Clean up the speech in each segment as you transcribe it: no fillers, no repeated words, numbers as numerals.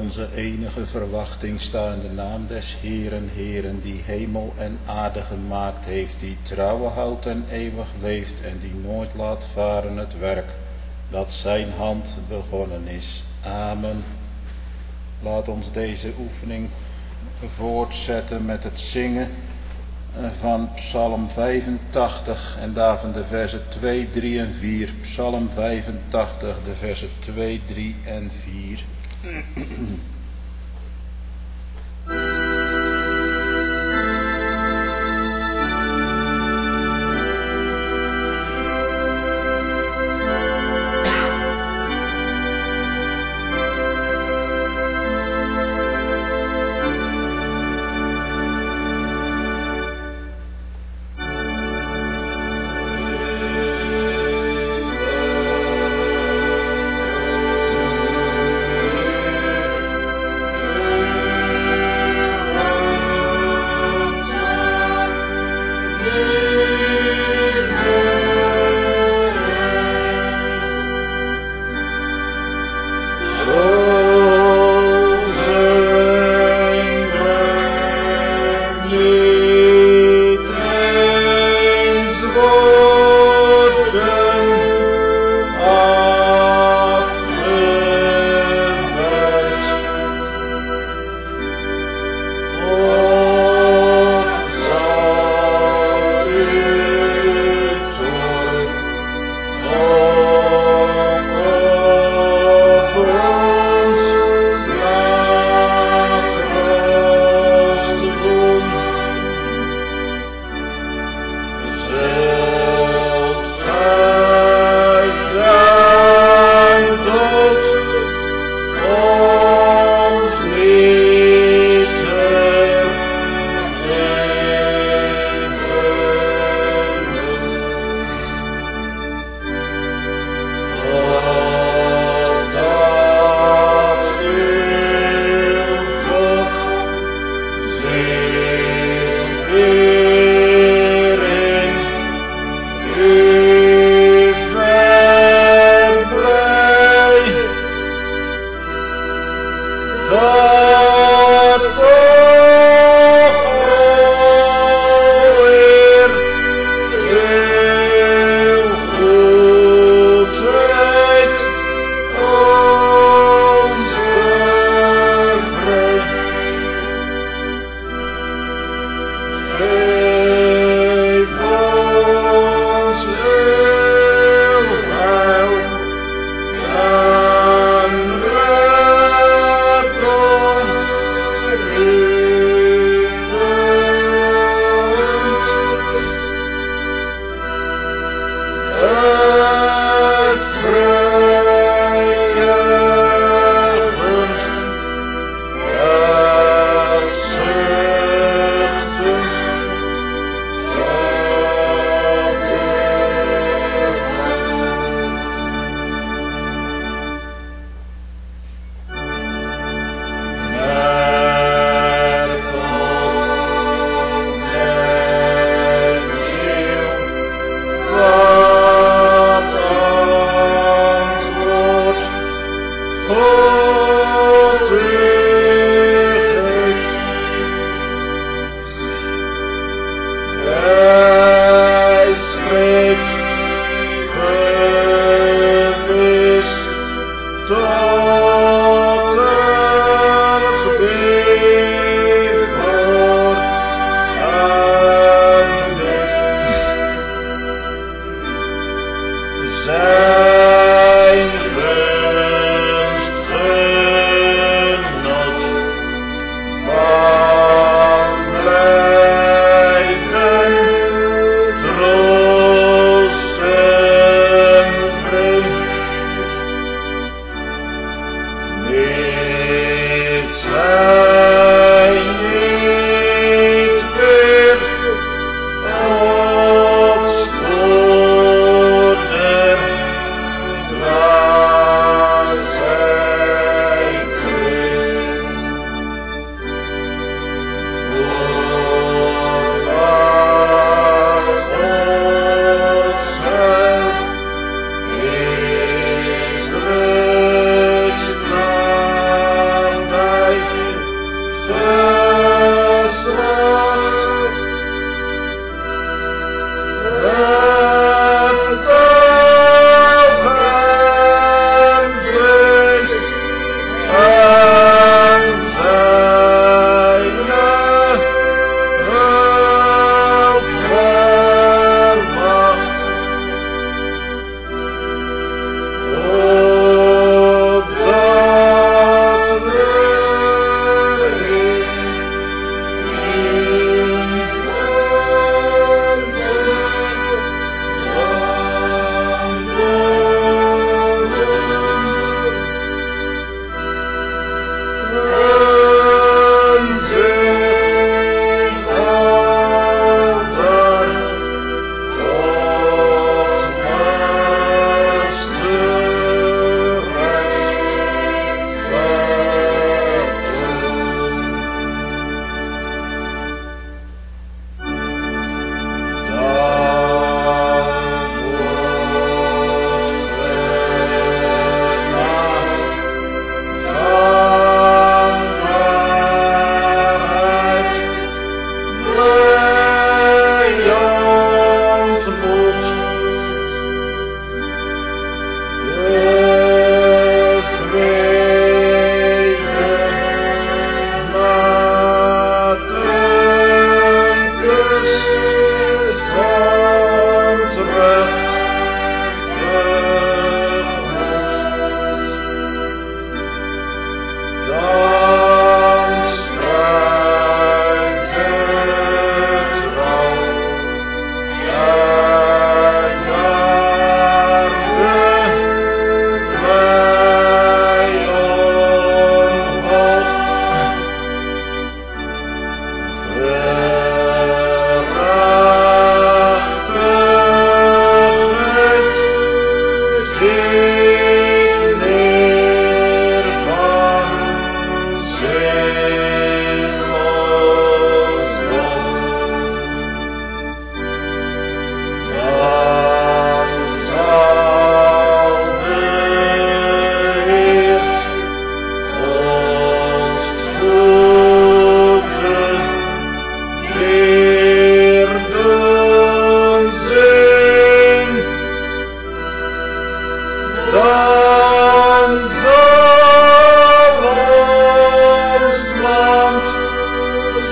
onze enige verwachting sta in de naam des Heeren, Heeren, die hemel en aarde gemaakt heeft, die trouwen houdt en eeuwig leeft en die nooit laat varen het werk dat zijn hand begonnen is. Amen. Laat ons deze oefening voortzetten met het zingen van Psalm 85 en daarvan de versen 2, 3 en 4. Psalm 85, de versen 2, 3 en 4.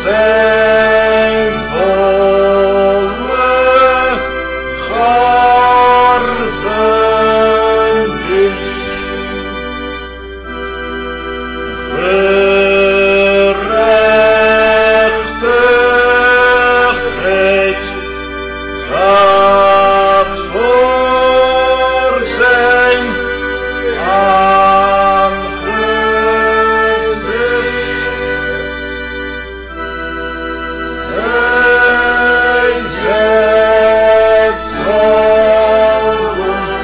zijn volle garven dicht. Gerechtigheid gaat voor zijn aangezicht. Hij zet zalmen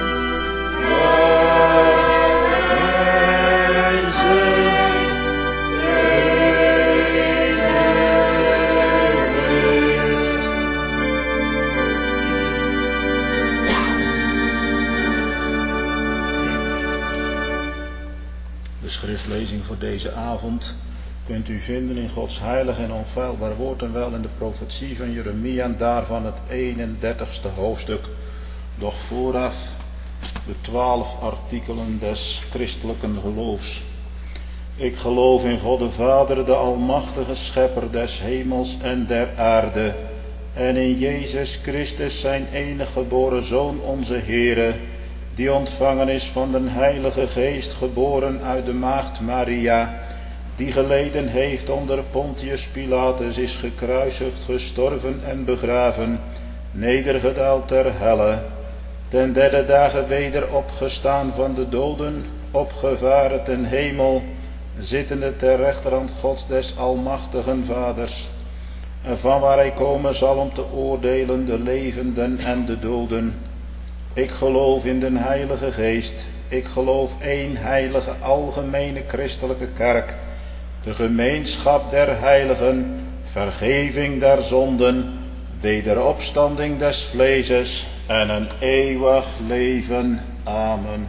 De schriftlezing voor deze avond kunt u vinden in Gods heilig en onfeilbaar woord en wel in de profetie van Jeremia en daarvan het 31ste hoofdstuk. Doch vooraf de 12 artikelen des christelijke geloofs. Ik geloof in God de Vader, de almachtige schepper des hemels en der aarde, en in Jezus Christus zijn enige geboren Zoon onze Heere, die ontvangen is van den Heilige Geest, geboren uit de maagd Maria, die geleden heeft onder Pontius Pilatus, is gekruisigd, gestorven en begraven, nedergedaald ter helle, ten derde dagen weder opgestaan van de doden, opgevaren ten hemel, zittende ter rechterhand Gods des almachtigen Vaders, en van waar hij komen zal om te oordelen de levenden en de doden. Ik geloof in den Heilige Geest. Ik geloof één heilige algemene christelijke kerk, de gemeenschap der heiligen, vergeving der zonden, wederopstanding des vleeses en een eeuwig leven. Amen.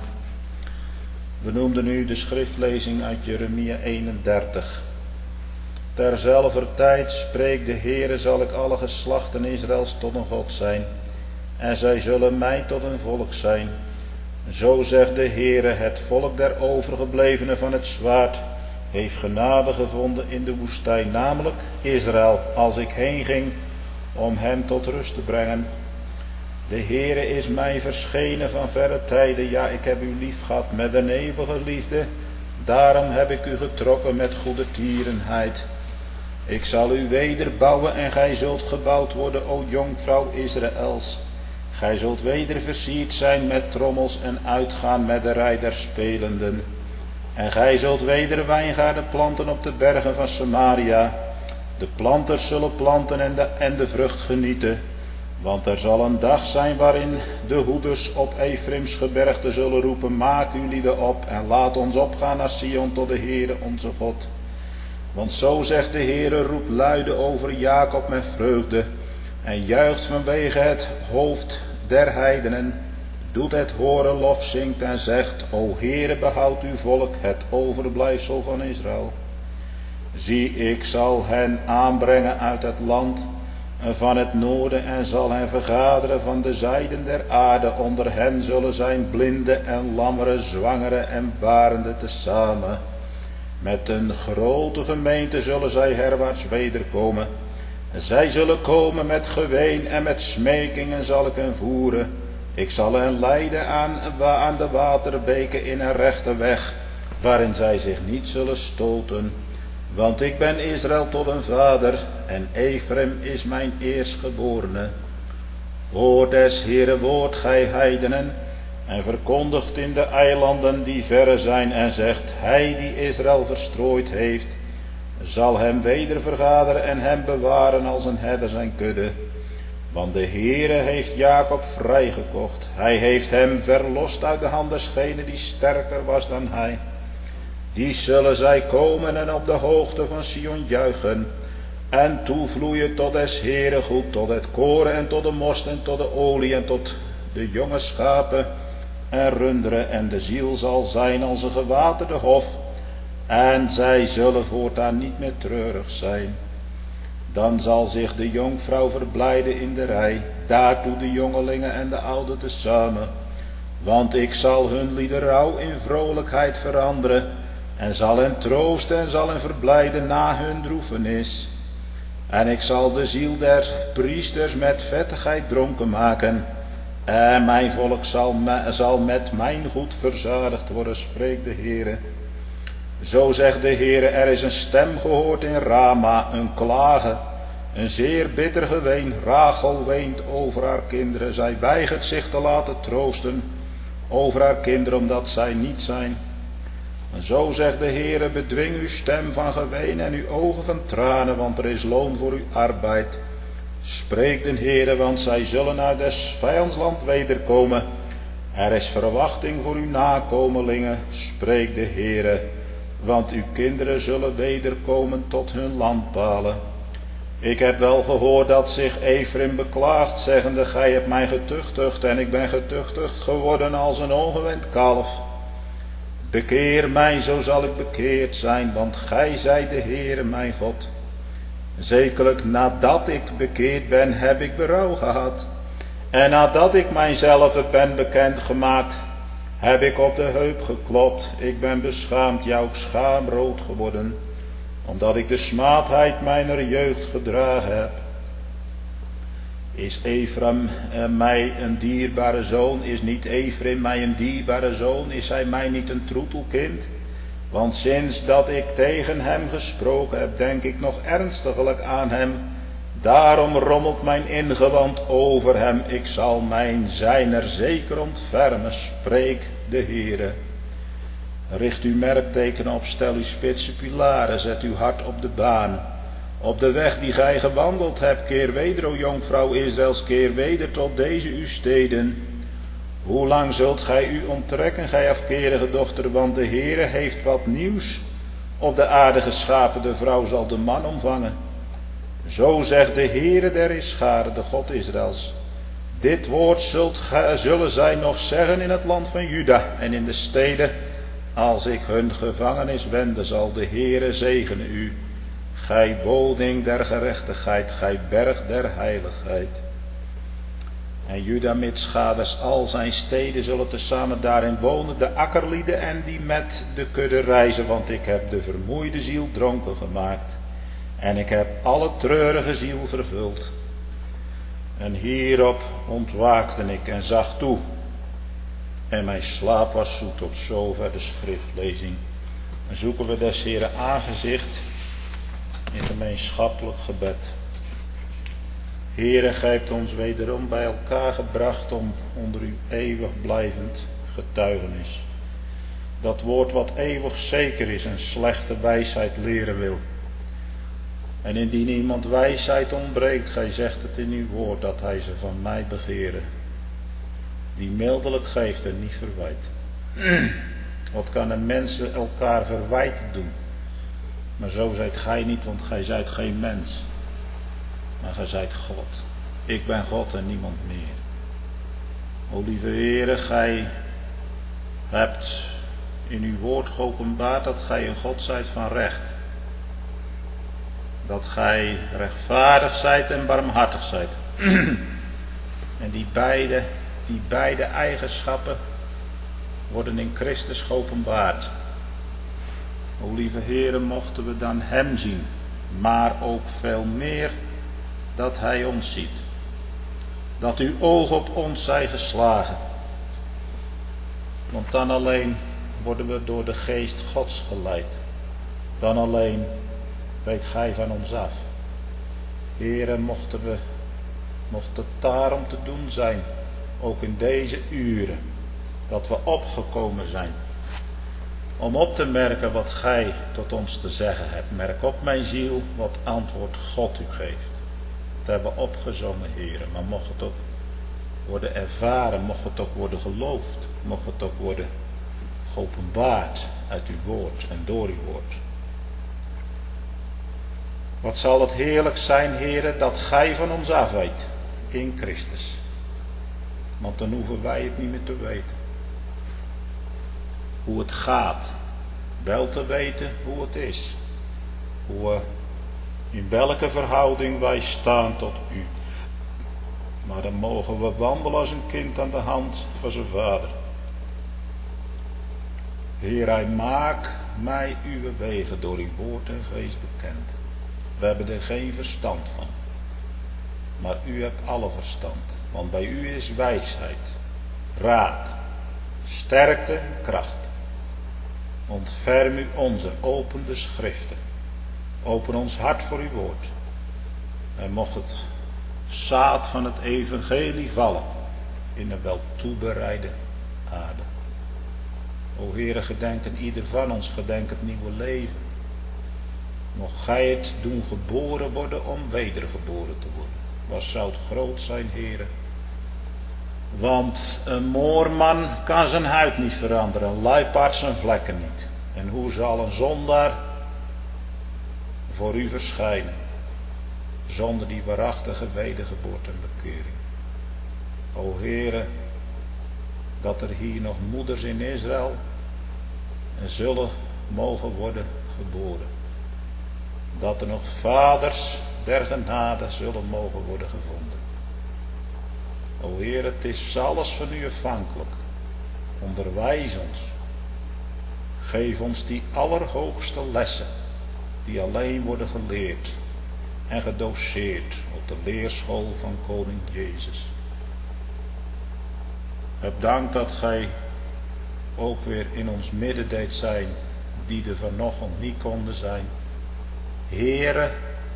We noemden nu de schriftlezing uit Jeremia 31. Terzelfder tijd spreekt de Heere, zal ik alle geslachten Israëls tot een God zijn, en zij zullen mij tot een volk zijn. Zo zegt de Heere, het volk der overgeblevenen van het zwaard heeft genade gevonden in de woestijn, namelijk Israël, als ik heen ging om hem tot rust te brengen. De Heere is mij verschenen van verre tijden, ja, ik heb u lief gehad met een eeuwige liefde, daarom heb ik u getrokken met goede tierenheid. Ik zal u wederbouwen en gij zult gebouwd worden, o jonkvrouw Israëls. Gij zult weder versierd zijn met trommels en uitgaan met de rij der spelenden. En gij zult weder wijngaarden planten op de bergen van Samaria. De planters zullen planten en de vrucht genieten. Want er zal een dag zijn waarin de hoeders op Efraims gebergte zullen roepen, maak uw lieden op en laat ons opgaan naar Sion tot de Heere onze God. Want zo zegt de Heere, roept luide over Jacob met vreugde en juicht vanwege het hoofd der heidenen, doet het horen, lof zingt en zegt, o Heere, behoud uw volk, het overblijfsel van Israël. Zie, ik zal hen aanbrengen uit het land van het noorden en zal hen vergaderen van de zijden der aarde. Onder hen zullen zijn blinden en lammeren, zwangeren en barenden tezamen. Met een grote gemeente zullen zij herwaarts wederkomen. Zij zullen komen met geween en met smekingen zal ik hen voeren. Ik zal hen leiden aan de waterbeken in een rechte weg, waarin zij zich niet zullen stoten. Want ik ben Israël tot een vader en Efraim is mijn eerstgeborene. Hoor des Heere woord, gij heidenen, en verkondigt in de eilanden die verre zijn en zegt, hij die Israël verstrooid heeft, zal hem weder vergaderen en hem bewaren als een herder zijn kudde. Want de Heere heeft Jacob vrijgekocht. Hij heeft hem verlost uit de hand desgene die sterker was dan hij. Die zullen zij komen en op de hoogte van Sion juichen. En toevloeien tot des Heere goed, tot het koren en tot de most en tot de olie en tot de jonge schapen en runderen. En de ziel zal zijn als een gewaterde hof. En zij zullen voortaan niet meer treurig zijn. Dan zal zich de jonkvrouw verblijden in de rij, daartoe de jongelingen en de ouden tezamen. Want ik zal hun lieden rouw in vrolijkheid veranderen, en zal hen troosten en zal hen verblijden na hun droefenis. En ik zal de ziel der priesters met vettigheid dronken maken. En mijn volk zal met mijn goed verzadigd worden, spreekt de Heere. Zo zegt de Heere, er is een stem gehoord in Rama, een klagen, een zeer bitter geween. Rachel weent over haar kinderen, zij weigert zich te laten troosten over haar kinderen, omdat zij niet zijn. En zo zegt de Heere, bedwing uw stem van geween en uw ogen van tranen, want er is loon voor uw arbeid. Spreekt de Heere, want zij zullen uit des vijandsland wederkomen. Er is verwachting voor uw nakomelingen, spreekt de Heere, want uw kinderen zullen wederkomen tot hun landpalen. Ik heb wel gehoord dat zich Efraim beklaagt, zeggende, gij hebt mij getuchtigd en ik ben getuchtigd geworden als een ongewend kalf. Bekeer mij, zo zal ik bekeerd zijn, want gij zijt de Heere mijn God. Zekerlijk nadat ik bekeerd ben, heb ik berouw gehad. En nadat ik mijzelf ben bekendgemaakt, heb ik op de heup geklopt. Ik ben beschaamd, ja ook schaamrood geworden, omdat ik de smaadheid mijner jeugd gedragen heb. Is Efraim mij een dierbare zoon? Is niet Efraim mij een dierbare zoon? Is hij mij niet een troetelkind? Want sinds dat ik tegen hem gesproken heb, denk ik nog ernstiglijk aan hem. Daarom rommelt mijn ingewand over hem. Ik zal mijn zijner zeker ontfermen, spreekt de Heere. Richt uw merkteken op, stel uw spitse pilaren, zet uw hart op de baan. Op de weg die gij gewandeld hebt, keer weder, o jonkvrouw Israëls, keer weder tot deze uw steden. Hoe lang zult gij u onttrekken, gij afkerige dochter, want de Heere heeft wat nieuws op de aarde geschapen, de vrouw zal de man omvangen. Zo zegt de Heere der Heerscharen, de God Israëls. Dit woord zullen zij nog zeggen in het land van Juda en in de steden. Als ik hun gevangenis wende, zal de Heere zegenen u. Gij woning der gerechtigheid, gij berg der heiligheid. En Juda mitschades al zijn steden zullen tezamen daarin wonen, de akkerlieden en die met de kudde reizen, want ik heb de vermoeide ziel dronken gemaakt. En ik heb alle treurige ziel vervuld. En hierop ontwaakte ik en zag toe. En mijn slaap was zoet. Tot zover de schriftlezing. En zoeken we des Heeren aangezicht in gemeenschappelijk gebed. Heere, gij hebt ons wederom bij elkaar gebracht om onder uw eeuwig blijvend getuigenis. Dat woord wat eeuwig zeker is en slechte wijsheid leren wil. En indien iemand wijsheid ontbreekt, gij zegt het in uw woord, dat hij ze van mij begeren. Die mildelijk geeft en niet verwijt. Wat kan een mensen elkaar verwijten doen? Maar zo zijt gij niet, want gij zijt geen mens. Maar gij zijt God. Ik ben God en niemand meer. O lieve Heere, gij hebt in uw woord geopenbaard dat gij een God zijt van recht. Dat gij rechtvaardig zijt en barmhartig zijt. En die beide eigenschappen worden in Christus geopenbaard. O lieve Heere, mochten we dan hem zien, maar ook veel meer dat hij ons ziet. Dat uw oog op ons zij geslagen. Want dan alleen worden we door de geest Gods geleid. Dan alleen weet gij van ons af. Heere, mocht het daarom te doen zijn, ook in deze uren, dat we opgekomen zijn, om op te merken wat gij tot ons te zeggen hebt. Merk op, mijn ziel, wat antwoord God u geeft. Dat hebben we opgezongen, Heere, maar mocht het ook worden ervaren, mocht het ook worden geloofd, mocht het ook worden geopenbaard uit uw woord en door uw woord. Wat zal het heerlijk zijn, Heere, dat gij van ons af weet in Christus. Want dan hoeven wij het niet meer te weten. Hoe het gaat. Wel te weten hoe het is. In welke verhouding wij staan tot u. Maar dan mogen we wandelen als een kind aan de hand van zijn vader. Heer, hij maakt mij uw wegen door uw woord en geest bekend. We hebben er geen verstand van. Maar u hebt alle verstand. Want bij u is wijsheid, raad, sterkte, kracht. Ontferm u ons en open de schriften. Open ons hart voor uw woord. En mocht het zaad van het evangelie vallen in een wel toebereide aarde. O Heere, gedenk ieder van ons, gedenk het nieuwe leven. Mocht gij het doen geboren worden om wedergeboren te worden. Wat zou het groot zijn, Heere. Want een moorman kan zijn huid niet veranderen, een luipaard zijn vlekken niet. En hoe zal een zondaar voor u verschijnen, zonder die waarachtige wedergeboorte en bekering? O Heere, dat er hier nog moeders in Israël zullen mogen worden geboren. Dat er nog vaders der genade zullen mogen worden gevonden. O Heer, het is alles van u afhankelijk. Onderwijs ons. Geef ons die allerhoogste lessen, die alleen worden geleerd en gedoseerd op de leerschool van koning Jezus. Heb dank dat gij ook weer in ons midden deed zijn, die er vanochtend niet konden zijn. Heere,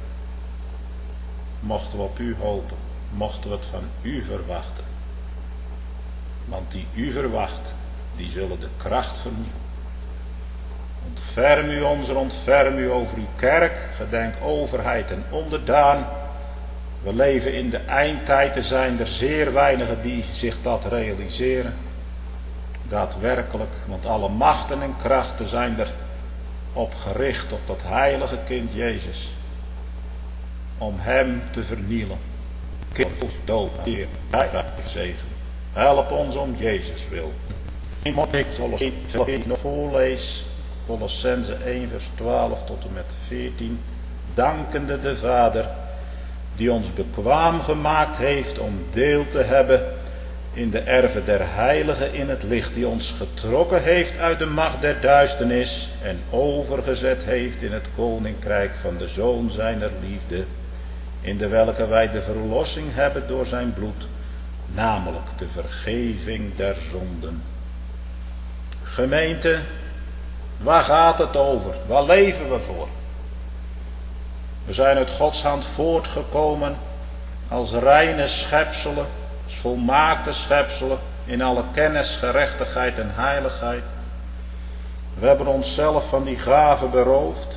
mochten we op u hopen, mochten we het van u verwachten. Want die u verwacht, die zullen de kracht vernieuwen. Ontferm u ons en ontferm u over uw kerk, gedenk overheid en onderdaan. We leven in de eindtijd, er zijn er zeer weinigen die zich dat realiseren. Daadwerkelijk, want alle machten en krachten zijn er op gericht op dat heilige kind Jezus. Om hem te vernielen. Kind dood, Heer, zegen. Help ons om Jezus wil. Zoals ik nog voorlees, Colossense 1 vers 12 tot en met 14. Dankende de Vader, die ons bekwaam gemaakt heeft om deel te hebben in de erven der heiligen in het licht, die ons getrokken heeft uit de macht der duisternis en overgezet heeft in het koninkrijk van de Zoon zijner liefde, in de welke wij de verlossing hebben door zijn bloed, namelijk de vergeving der zonden. Gemeente, waar gaat het over? Waar leven we voor? We zijn uit Gods hand voortgekomen als reine schepselen, als volmaakte schepselen, in alle kennis, gerechtigheid en heiligheid. We hebben onszelf van die gaven beroofd.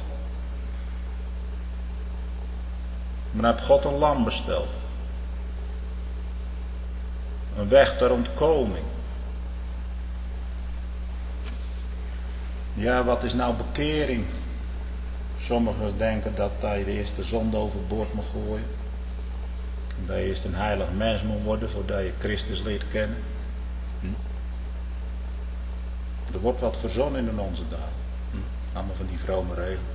Maar dan heeft God een lam besteld. Een weg ter ontkoming. Ja, wat is nou bekering? Sommigen denken dat hij de eerste zonde overboord mag gooien. Dat je eerst een heilig mens moet worden voordat je Christus leert kennen. Er wordt wat verzonnen in onze dagen. Allemaal van die vrome regels.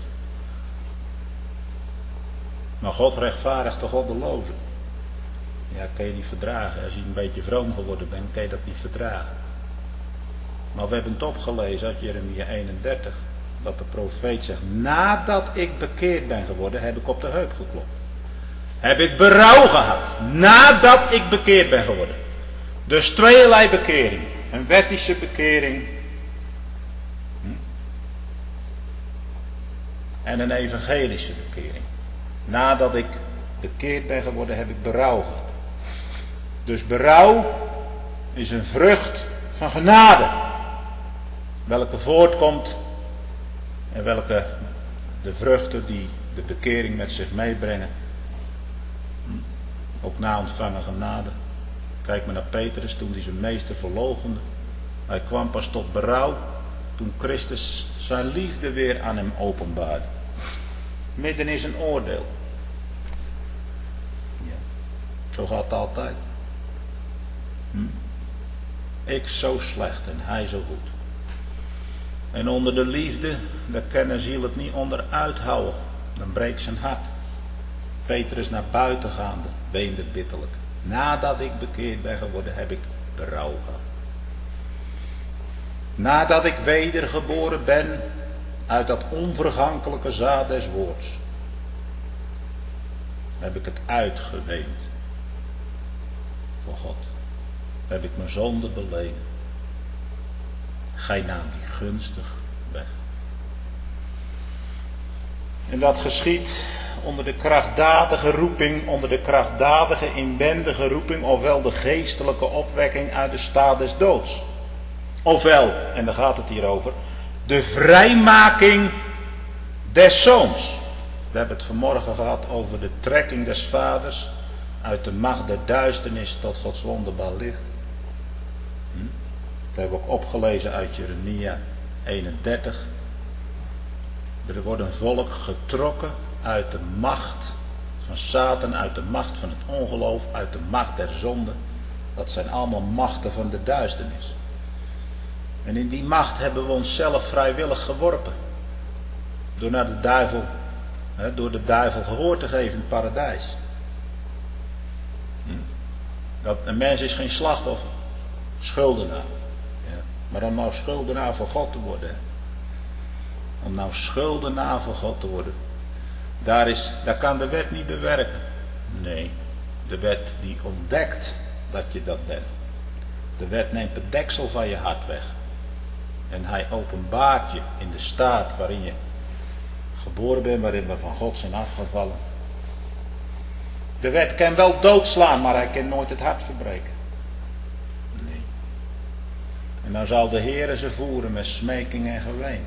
Maar God rechtvaardigt de goddelozen. Ja, kan je niet verdragen. Als je een beetje vroom geworden bent, kan je dat niet verdragen. Maar we hebben het opgelezen uit Jeremia 31. Dat de profeet zegt, nadat ik bekeerd ben geworden, heb ik op de heup geklopt. Heb ik berouw gehad, nadat ik bekeerd ben geworden. Dus tweeërlei bekering. Een wettische bekering. En een evangelische bekering. Nadat ik bekeerd ben geworden, heb ik berouw gehad. Dus berouw is een vrucht van genade. Welke voortkomt en welke de vruchten die de bekering met zich meebrengen. Ook na ontvangen genade. Kijk maar naar Petrus toen hij zijn meester verloochende. Hij kwam pas tot berouw toen Christus zijn liefde weer aan hem openbaarde. Midden in zijn oordeel. Ja, zo gaat het altijd. Ik zo slecht en hij zo goed. En onder de liefde, daar kan een ziel het niet onderuit houden. Dan breekt zijn hart. Petrus naar buiten gaande, weende bitterlijk. Nadat ik bekeerd ben geworden, heb ik berouw gehad. Nadat ik wedergeboren ben uit dat onvergankelijke zaad des woords. Heb ik het uitgeweend voor God. Heb ik mijn zonde beleden. Gij nam die gunstig weg. En dat geschiet onder de krachtdadige roeping, onder de krachtdadige inwendige roeping, ofwel de geestelijke opwekking uit de staat des doods. Ofwel, en daar gaat het hier over, de vrijmaking des zoons. We hebben het vanmorgen gehad over de trekking des vaders uit de macht der duisternis tot Gods wonderbaar licht. Dat hebben we ook opgelezen uit Jeremia 31. Er wordt een volk getrokken uit de macht van Satan, uit de macht van het ongeloof, uit de macht der zonde. Dat zijn allemaal machten van de duisternis. En in die macht hebben we onszelf vrijwillig geworpen. Door naar de duivel, door de duivel gehoor te geven in het paradijs. Dat een mens is geen slachtoffer, schuldenaar. Ja. Maar om nou schuldenaar voor God te worden. Om nou schuldenaar voor God te worden. Daar kan de wet niet bewerken. Nee, de wet die ontdekt dat je dat bent. De wet neemt het deksel van je hart weg. En hij openbaart je in de staat waarin je geboren bent, waarin we van God zijn afgevallen. De wet kan wel doodslaan, maar hij kan nooit het hart verbreken. Nee. En dan zal de Heere ze voeren met smeking en geween.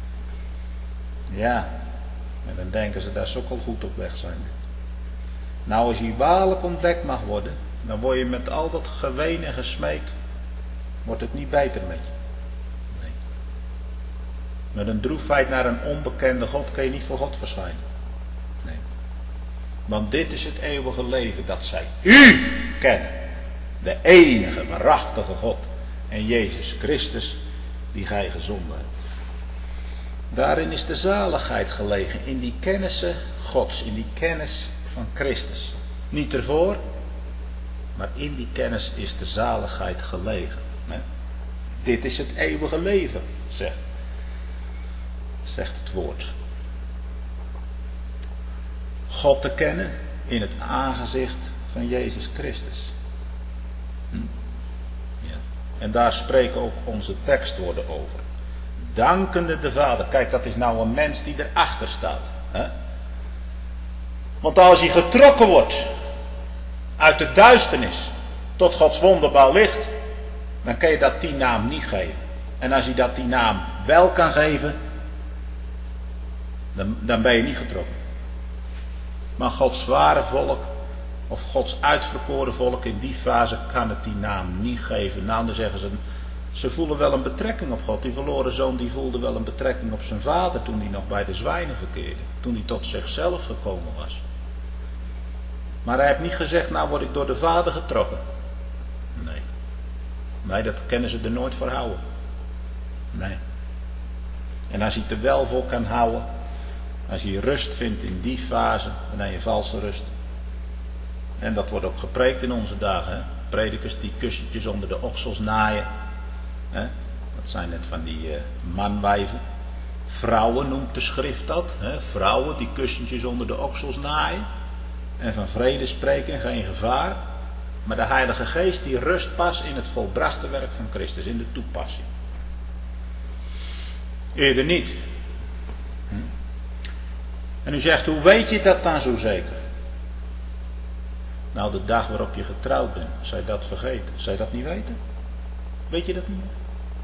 Ja, en dan denken ze dat ze ook al goed op weg zijn. Nou, als je waarlijk ontdekt mag worden, dan word je met al dat geween en gesmeekt, wordt het niet beter met je. Nee. Met een droefheid naar een onbekende God kun je niet voor God verschijnen. Nee. Want dit is het eeuwige leven, dat zij u kennen. De enige, waarachtige God. En Jezus Christus, die gij gezonden hebt. Daarin is de zaligheid gelegen, in die kennissen Gods, in die kennis van Christus. Niet ervoor, maar in die kennis is de zaligheid gelegen. Dit is het eeuwige leven, zegt het woord. God te kennen in het aangezicht van Jezus Christus. Ja. En daar spreken ook onze tekstwoorden over. Dankende de Vader. Kijk, dat is nou een mens die erachter staat. Hè? Want als hij getrokken wordt uit de duisternis tot Gods wonderbaar licht, dan kan je dat die naam niet geven. En als hij dat die naam wel kan geven, dan ben je niet getrokken. Maar Gods ware volk, of Gods uitverkoren volk in die fase kan het die naam niet geven. Nou, dan zeggen ze voelen wel een betrekking op God. Die verloren zoon die voelde wel een betrekking op zijn vader toen hij nog bij de zwijnen verkeerde. Toen hij tot zichzelf gekomen was. Maar hij heeft niet gezegd, nou word ik door de vader getrokken. Nee, dat kennen ze er nooit voor houden. Nee. En als hij het er wel voor kan houden, als hij rust vindt in die fase, dan heb je valse rust. En dat wordt ook gepreekt in onze dagen. Hè? Predikers die kussentjes onder de oksels naaien. Hè? Dat zijn net van die manwijven. Vrouwen noemt de schrift dat. Hè? Vrouwen die kussentjes onder de oksels naaien. En van vrede spreken, geen gevaar. Maar de Heilige Geest die rust pas in het volbrachte werk van Christus, in de toepassing. Eerder niet. En u zegt, hoe weet je dat dan zo zeker? Nou, de dag waarop je getrouwd bent, zou je dat vergeten? Zou je dat niet weten? Weet je dat niet meer?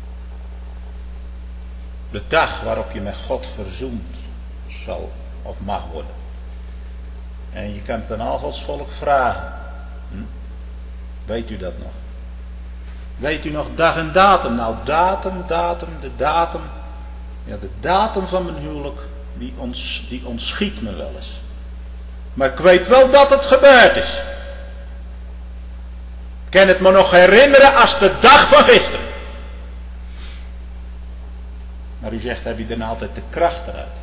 De dag waarop je met God verzoend zal of mag worden. En je kan het aan al Gods volk vragen. Weet u dat nog? Weet u nog dag en datum? Nou, de datum. Ja, de datum van mijn huwelijk, die ontschiet me wel eens. Maar ik weet wel dat het gebeurd is. Ik kan het me nog herinneren als de dag van gisteren. Maar u zegt, heb je dan altijd de kracht eruit?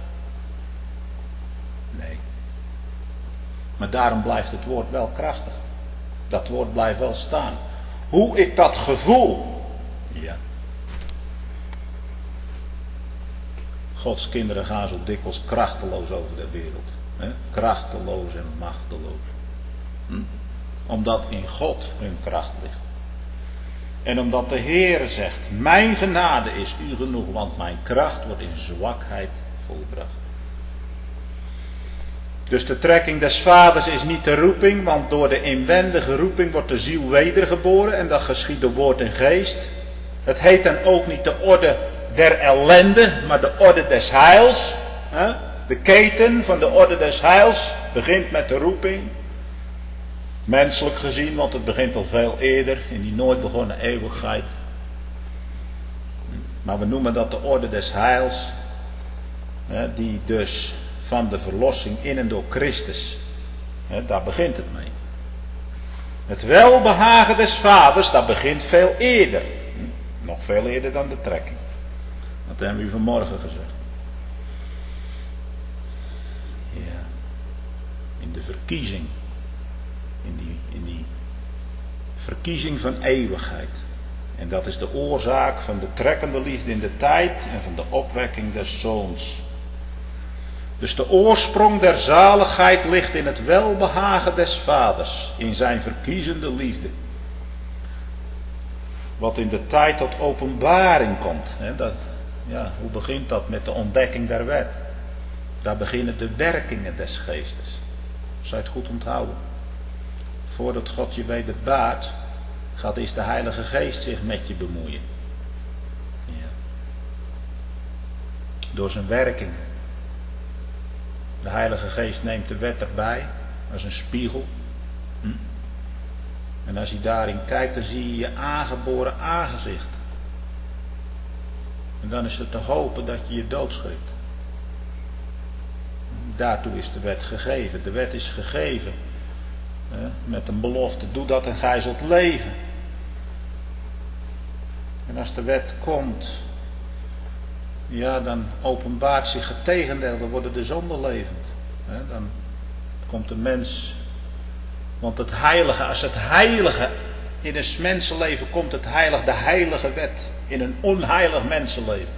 Nee. Maar daarom blijft het woord wel krachtig. Dat woord blijft wel staan. Hoe ik dat gevoel. Ja. Gods kinderen gaan zo dikwijls krachteloos over de wereld. Krachteloos en machteloos. Omdat in God hun kracht ligt. En omdat de Heer zegt, mijn genade is u genoeg, want mijn kracht wordt in zwakheid volbracht. Dus de trekking des vaders is niet de roeping, want door de inwendige roeping wordt de ziel wedergeboren en dat geschiedt door woord en geest. Het heet dan ook niet de orde der ellende, maar de orde des heils. De keten van de orde des heils begint met de roeping. Menselijk gezien, want het begint al veel eerder in die nooit begonnen eeuwigheid. Maar we noemen dat de orde des heils, die dus van de verlossing in en door Christus, daar begint het mee. Het welbehagen des vaders, dat begint veel eerder. Nog veel eerder dan de trekking. Dat hebben we u vanmorgen gezegd. Ja. In de verkiezing. In die verkiezing van eeuwigheid. En dat is de oorzaak van de trekkende liefde in de tijd en van de opwekking des zoons. Dus de oorsprong der zaligheid ligt in het welbehagen des vaders, in zijn verkiezende liefde. Wat in de tijd tot openbaring komt. Hoe begint dat met de ontdekking der wet? Daar beginnen de werkingen des geestes. Zou je het goed onthouden? Voordat God je wederbaart, gaat eerst de Heilige Geest zich met je bemoeien. Ja. Door zijn werkingen. De Heilige Geest neemt de wet erbij, als een spiegel. En als je daarin kijkt, dan zie je je aangeboren aangezicht. En dan is het te hopen dat je je doodschrikt. Daartoe is de wet gegeven. De wet is gegeven met een belofte, doe dat en gij zult leven. En als de wet komt, dan openbaart zich het tegendeel, dan worden de zonden levend. Dan komt de mens, want het heilige, als het heilige in een mensenleven komt, het heilige, de heilige wet in een onheilig mensenleven.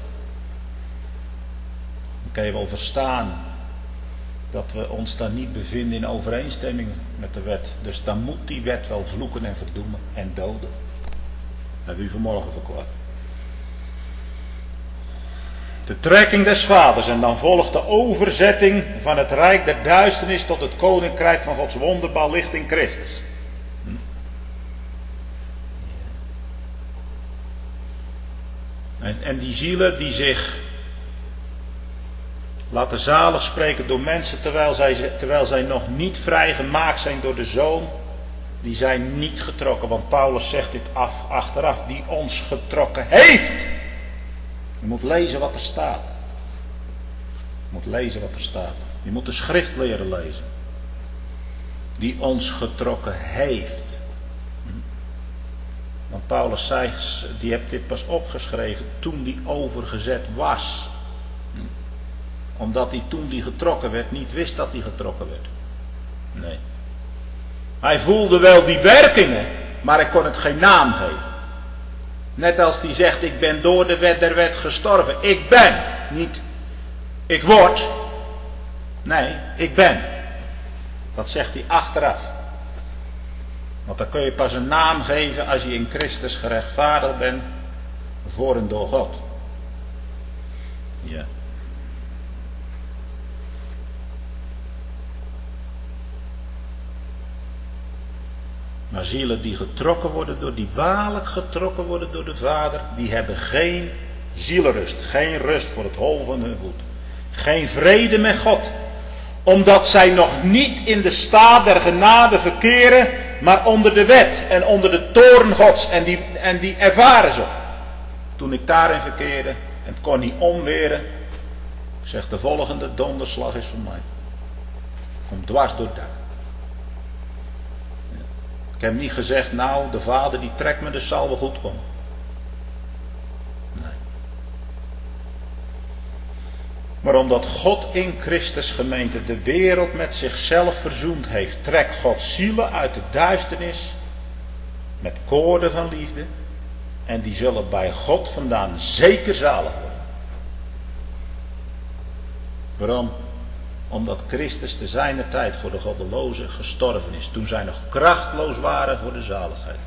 Dan kan je wel verstaan dat we ons dan niet bevinden in overeenstemming met de wet. Dus dan moet die wet wel vloeken en verdoemen en doden. Dat hebben we u vanmorgen verklaard. De trekking des vaders en dan volgt de overzetting van het rijk der duisternis tot het koninkrijk van Gods wonderbaar licht in Christus. En die zielen die zich laten zalig spreken door mensen terwijl zij nog niet vrijgemaakt zijn door de Zoon, die zijn niet getrokken. Want Paulus zegt dit achteraf, die ons getrokken heeft. Je moet lezen wat er staat. Je moet lezen wat er staat. Je moet de schrift leren lezen. Die ons getrokken heeft. Want Paulus zei, die heeft dit pas opgeschreven toen die overgezet was. Omdat hij toen die getrokken werd niet wist dat hij getrokken werd. Nee. Hij voelde wel die werkingen, maar hij kon het geen naam geven. Net als die zegt, ik ben door de wet der wet gestorven. Ik ben, niet ik word. Nee, ik ben. Dat zegt hij achteraf. Want dan kun je pas een naam geven als je in Christus gerechtvaardigd bent voor en door God. Ja. Maar zielen die getrokken worden die waarlijk getrokken worden door de Vader, die hebben geen zielenrust, geen rust voor het hol van hun voet. Geen vrede met God, omdat zij nog niet in de staat der genade verkeren, maar onder de wet en onder de toorn Gods. En die ervaren ze. Toen ik daarin verkeerde en het kon niet omweren, zegt de volgende donderslag is voor mij. Komt dwars door het dak. Ik heb niet gezegd, nou, de Vader die trekt me, dus zal wel goed komen. Nee. Maar omdat God in Christus gemeente de wereld met zichzelf verzoend heeft, trekt God zielen uit de duisternis met koorden van liefde. En die zullen bij God vandaan zeker zalig worden. Waarom? Omdat Christus te zijner tijd voor de goddelozen gestorven is. Toen zij nog krachtloos waren voor de zaligheid.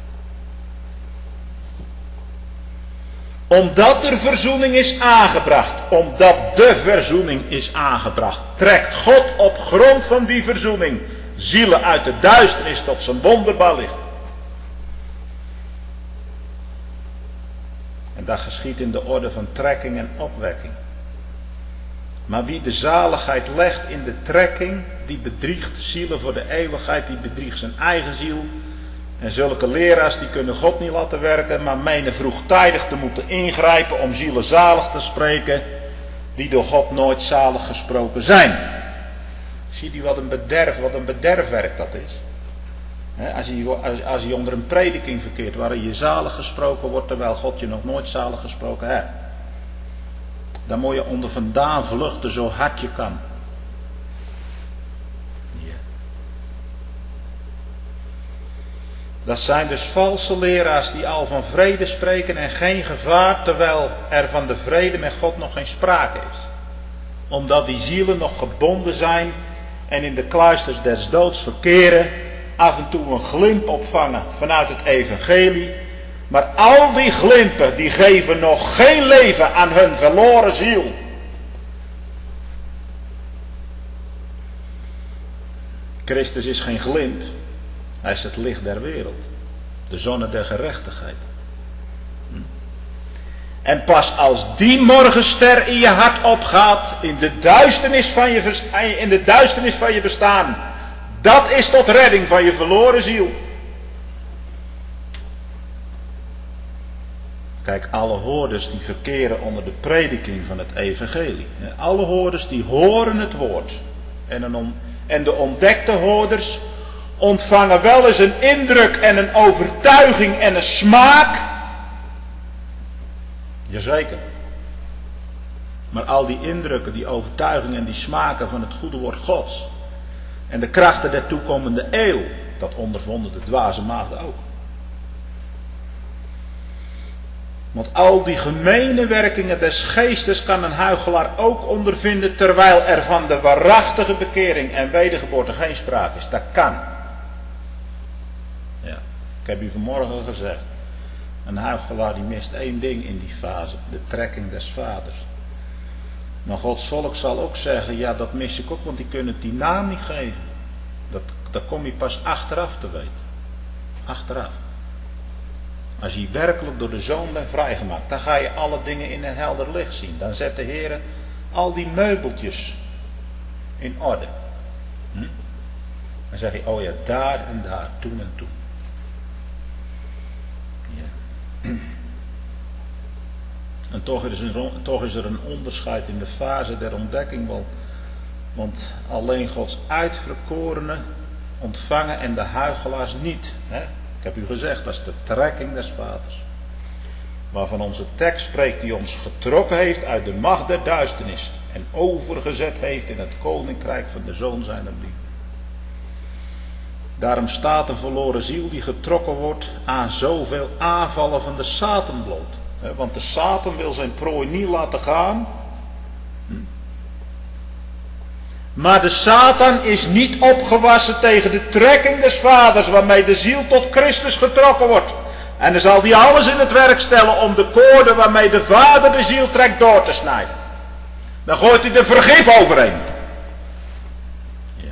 Omdat er verzoening is aangebracht. Omdat de verzoening is aangebracht. Trekt God op grond van die verzoening zielen uit de duisternis tot zijn wonderbaar licht. En dat geschiet in de orde van trekking en opwekking. Maar wie de zaligheid legt in de trekking, die bedriegt zielen voor de eeuwigheid, die bedriegt zijn eigen ziel. En zulke leraars die kunnen God niet laten werken, maar menen vroegtijdig te moeten ingrijpen om zielen zalig te spreken, die door God nooit zalig gesproken zijn. Ziet u wat een bederfwerk dat is? Als je onder een prediking verkeert waarin je zalig gesproken wordt, terwijl God je nog nooit zalig gesproken heeft. Dan moet je onder vandaan vluchten zo hard je kan. Ja. Dat zijn dus valse leraars die al van vrede spreken en geen gevaar, terwijl er van de vrede met God nog geen sprake is. Omdat die zielen nog gebonden zijn en in de kluisters des doods verkeren, af en toe een glimp opvangen vanuit het evangelie. Maar al die glimpen die geven nog geen leven aan hun verloren ziel. Christus is geen glimp. Hij is het licht der wereld. De zonne der gerechtigheid. En pas als die morgenster in je hart opgaat, in de duisternis van je bestaan, dat is tot redding van je verloren ziel. Kijk, alle hoorders die verkeren onder de prediking van het evangelie. Alle hoorders die horen het woord. En de ontdekte hoorders ontvangen wel eens een indruk en een overtuiging en een smaak. Jazeker. Maar al die indrukken, die overtuigingen en die smaken van het goede woord Gods en de krachten der toekomende eeuw, dat ondervonden de dwaze maagden ook. Want al die gemene werkingen des geestes kan een huichelaar ook ondervinden, terwijl er van de waarachtige bekering en wedergeboorte geen sprake is. Dat kan. Ja. Ik heb u vanmorgen gezegd, een huichelaar die mist één ding in die fase, de trekking des vaders. Maar Gods volk zal ook zeggen, ja, dat mis ik ook, want die kunnen het die naam niet geven. Dat kom je pas achteraf te weten. Achteraf. Als je werkelijk door de Zoon bent vrijgemaakt, dan ga je alle dingen in een helder licht zien. Dan zet de Heer al die meubeltjes in orde. Dan zeg je, oh ja, daar en daar, toen en toen. Ja. En toch is er een onderscheid in de fase der ontdekking. Want alleen Gods uitverkorenen ontvangen en de huichelaars niet. Hè? Ik heb u gezegd, dat is de trekking des vaders. Waarvan onze tekst spreekt, die ons getrokken heeft uit de macht der duisternis. En overgezet heeft in het koninkrijk van de Zoon zijner liefde. Daarom staat een verloren ziel die getrokken wordt aan zoveel aanvallen van de Satan bloot. Want de Satan wil zijn prooi niet laten gaan. Maar de Satan is niet opgewassen tegen de trekking des vaders, waarmee de ziel tot Christus getrokken wordt. En dan zal hij alles in het werk stellen om de koorden waarmee de vader de ziel trekt door te snijden. Dan gooit hij er vergif overheen. Ja.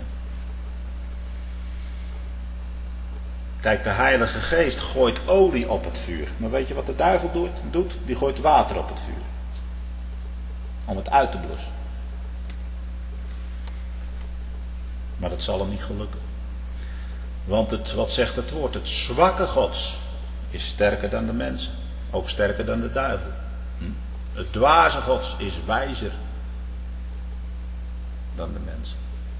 Kijk, de Heilige Geest gooit olie op het vuur. Maar weet je wat de duivel doet? Die gooit water op het vuur. Om het uit te blussen. Maar dat zal hem niet gelukken. Want wat zegt het woord? Het zwakke Gods is sterker dan de mensen. Ook sterker dan de duivel. Het dwaze Gods is wijzer dan de mensen.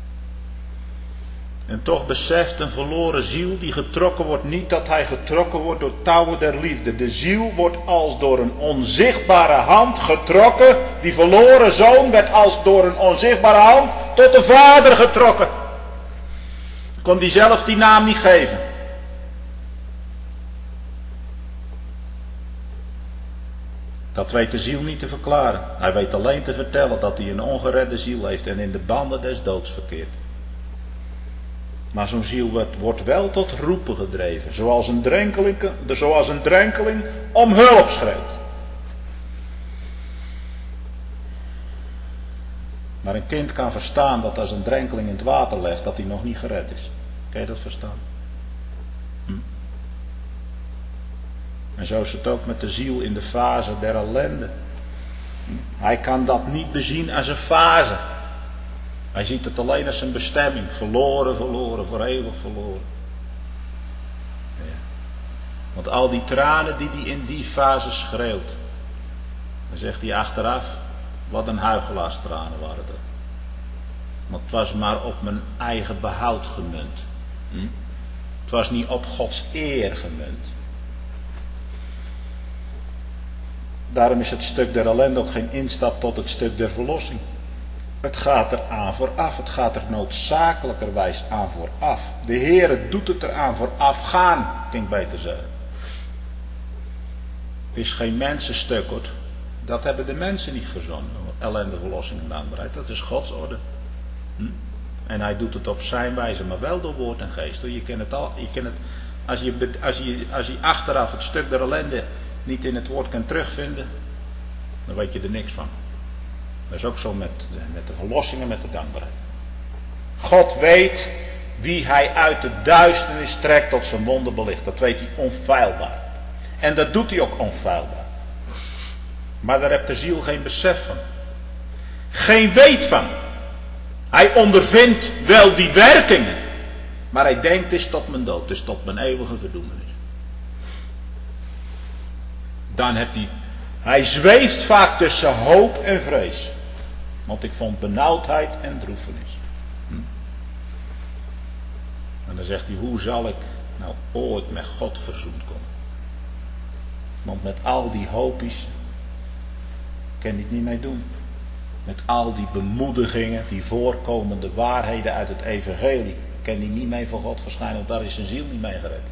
En toch beseft een verloren ziel die getrokken wordt niet dat hij getrokken wordt door touwen der liefde. De ziel wordt als door een onzichtbare hand getrokken. Die verloren zoon werd als door een onzichtbare hand tot de vader getrokken. Kon die zelf die naam niet geven. Dat weet de ziel niet te verklaren. Hij weet alleen te vertellen dat hij een ongeredde ziel heeft en in de banden des doods verkeert. Maar zo'n ziel wordt wel tot roepen gedreven, zoals een drenkeling om hulp schreeuwt. Maar een kind kan verstaan dat als een drenkeling in het water legt, dat hij nog niet gered is. Kan je dat verstaan? En zo is het ook met de ziel in de fase der ellende. Hij kan dat niet bezien als een fase. Hij ziet het alleen als een bestemming. Verloren, voor eeuwig verloren. Ja. Want al die tranen die hij in die fase schreeuwt, dan zegt hij achteraf, wat een huichelaarstranen waren dat. Want het was maar op mijn eigen behoud gemunt. Het was niet op Gods eer gemunt. Daarom is het stuk der ellende ook geen instap tot het stuk der verlossing. Het gaat er aan vooraf. Het gaat er noodzakelijkerwijs aan vooraf. De Heere doet het eraan vooraf gaan, kan ik beter zeggen. Het is geen mensenstuk hoor. Dat hebben de mensen niet verzonnen. Ellende, verlossing en dankbaarheid. Dat is Gods orde. En hij doet het op zijn wijze, maar wel door woord en geest. Je kent het al. Als je achteraf het stuk der ellende niet in het woord kan terugvinden, dan weet je er niks van. Dat is ook zo met de verlossing en met de dankbaarheid. God weet wie hij uit de duisternis trekt tot zijn wonderbelicht. Dat weet hij onfeilbaar. En dat doet hij ook onfeilbaar. Maar daar heeft de ziel geen besef van. Geen weet van. Hij ondervindt wel die werkingen. Maar hij denkt, het is tot mijn dood. Het is tot mijn eeuwige verdoemenis. Dan hebt hij zweeft vaak tussen hoop en vrees. Want ik vond benauwdheid en droefenis. En dan zegt hij, hoe zal ik nou ooit met God verzoend komen? Want met al die hoopjes kan ik niet mee doen. Met al die bemoedigingen, die voorkomende waarheden uit het evangelie, kan hij niet mee voor God verschijnen, want daar is zijn ziel niet mee gered.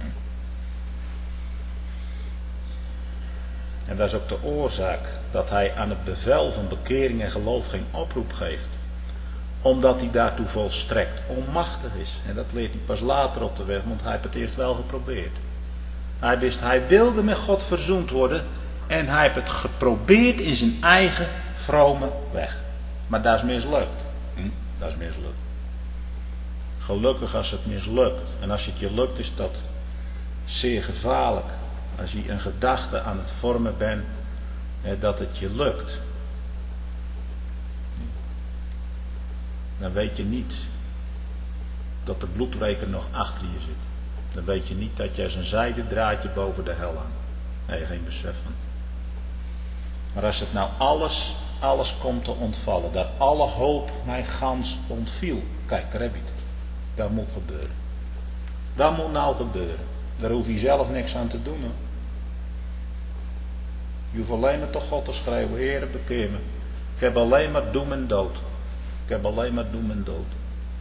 En dat is ook de oorzaak dat hij aan het bevel van bekering en geloof geen oproep geeft. Omdat hij daartoe volstrekt onmachtig is. En dat leert hij pas later op de weg, want hij heeft het eerst wel geprobeerd. Hij wilde met God verzoend worden en hij heeft het geprobeerd in zijn eigen vrome weg. Maar dat is mislukt. Dat is mislukt. Gelukkig als het mislukt. En als het je lukt is dat zeer gevaarlijk. Als je een gedachte aan het vormen bent, dat het je lukt. Dan weet je niet dat de bloedreker nog achter je zit. Dan weet je niet dat je als een zijden draadje boven de hel hangt. Daar heb je geen besef van. Maar als het nou alles komt te ontvallen, dat alle hoop mij gans ontviel. Kijk, daar heb je het. Dat moet gebeuren. Dat moet nou gebeuren. Daar hoef je zelf niks aan te doen. Hoor. Je hoeft alleen maar tot God te schrijven, Heere, bekeer me. Ik heb alleen maar doem en dood. Ik heb alleen maar doem en dood.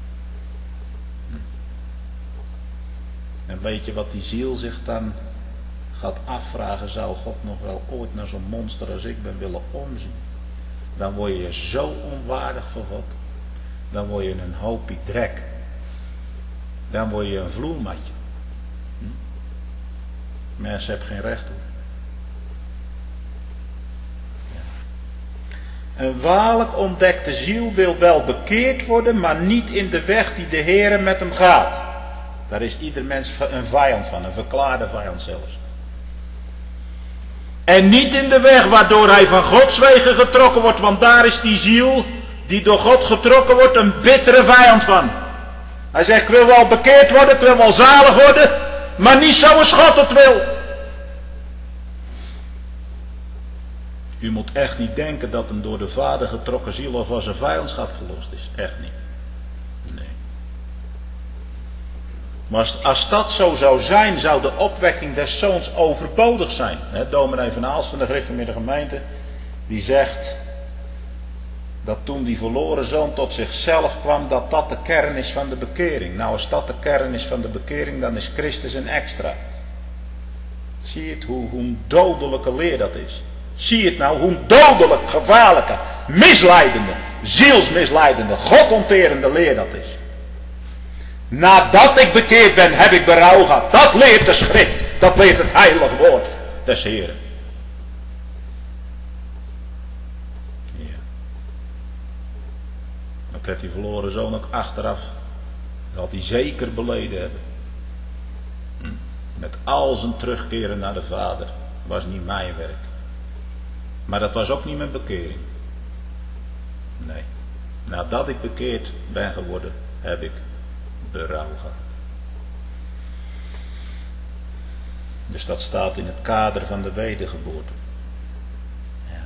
En weet je wat die ziel zich dan gaat afvragen? Zou God nog wel ooit naar zo'n monster als ik ben willen omzien? Dan word je zo onwaardig voor God. Dan word je een hoopje drek. Dan word je een vloermatje. Mensen hebben geen recht op. Een waarlijk ontdekte ziel wil wel bekeerd worden, maar niet in de weg die de Heere met hem gaat. Daar is ieder mens een vijand van, een verklaarde vijand zelfs. En niet in de weg waardoor hij van Gods wegen getrokken wordt, want daar is die ziel die door God getrokken wordt een bittere vijand van. Hij zegt, ik wil wel bekeerd worden, ik wil wel zalig worden, maar niet zoals God het wil. U moet echt niet denken dat een door de Vader getrokken ziel of van zijn vijandschap verlost is. Echt niet. Nee. Maar als dat zo zou zijn, zou de opwekking des Zoons overbodig zijn. Dominee van Aalst van de Gereformeerde Gemeente, die zegt dat toen die verloren zoon tot zichzelf kwam, dat dat de kern is van de bekering. Nou, als dat de kern is van de bekering, dan is Christus een extra. Zie je het, hoe een dodelijke leer dat is. Zie je het nou, hoe dodelijk, gevaarlijke, misleidende, zielsmisleidende, godonterende leer dat is. Nadat ik bekeerd ben, heb ik berouw gehad. Dat leert de schrift, dat leert het heilige woord des Heeren. Ja. Dat heeft die verloren zoon ook achteraf, dat had hij zeker beleden hebben. Met al zijn terugkeren naar de Vader, was niet mijn werk. Maar dat was ook niet mijn bekering. Nee. Nadat ik bekeerd ben geworden, heb ik berouw gehad. Dus dat staat in het kader van de wedergeboorte. Ja.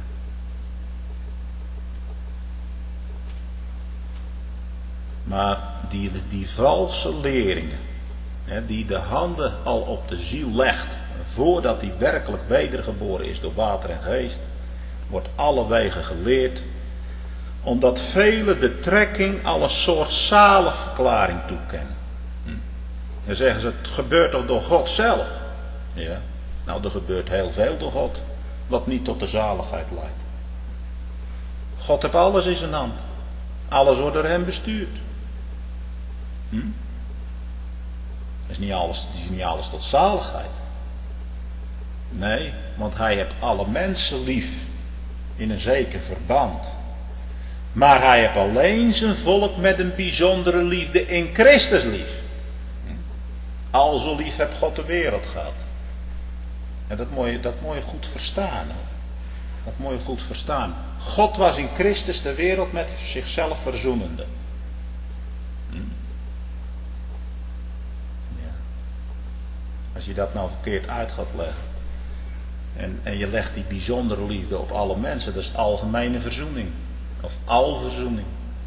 Maar die valse leringen, die de handen al op de ziel legt, voordat hij werkelijk wedergeboren is door water en geest, wordt alle wegen geleerd, omdat velen de trekking al een soort zaligverklaring toekennen. Dan zeggen ze, het gebeurt toch door God zelf? Ja, nou er gebeurt heel veel door God, wat niet tot de zaligheid leidt. God heeft alles in zijn hand. Alles wordt door hem bestuurd. Het is niet alles tot zaligheid. Nee, want hij heeft alle mensen lief in een zeker verband. Maar hij heeft alleen zijn volk met een bijzondere liefde in Christus lief. Al zo lief heeft God de wereld gehad. En dat moet je goed verstaan. Dat moet je goed verstaan. God was in Christus de wereld met zichzelf verzoenende. Ja. Als je dat nou verkeerd uit gaat leggen. En je legt die bijzondere liefde op alle mensen. Dat is algemene verzoening. Of alverzoening.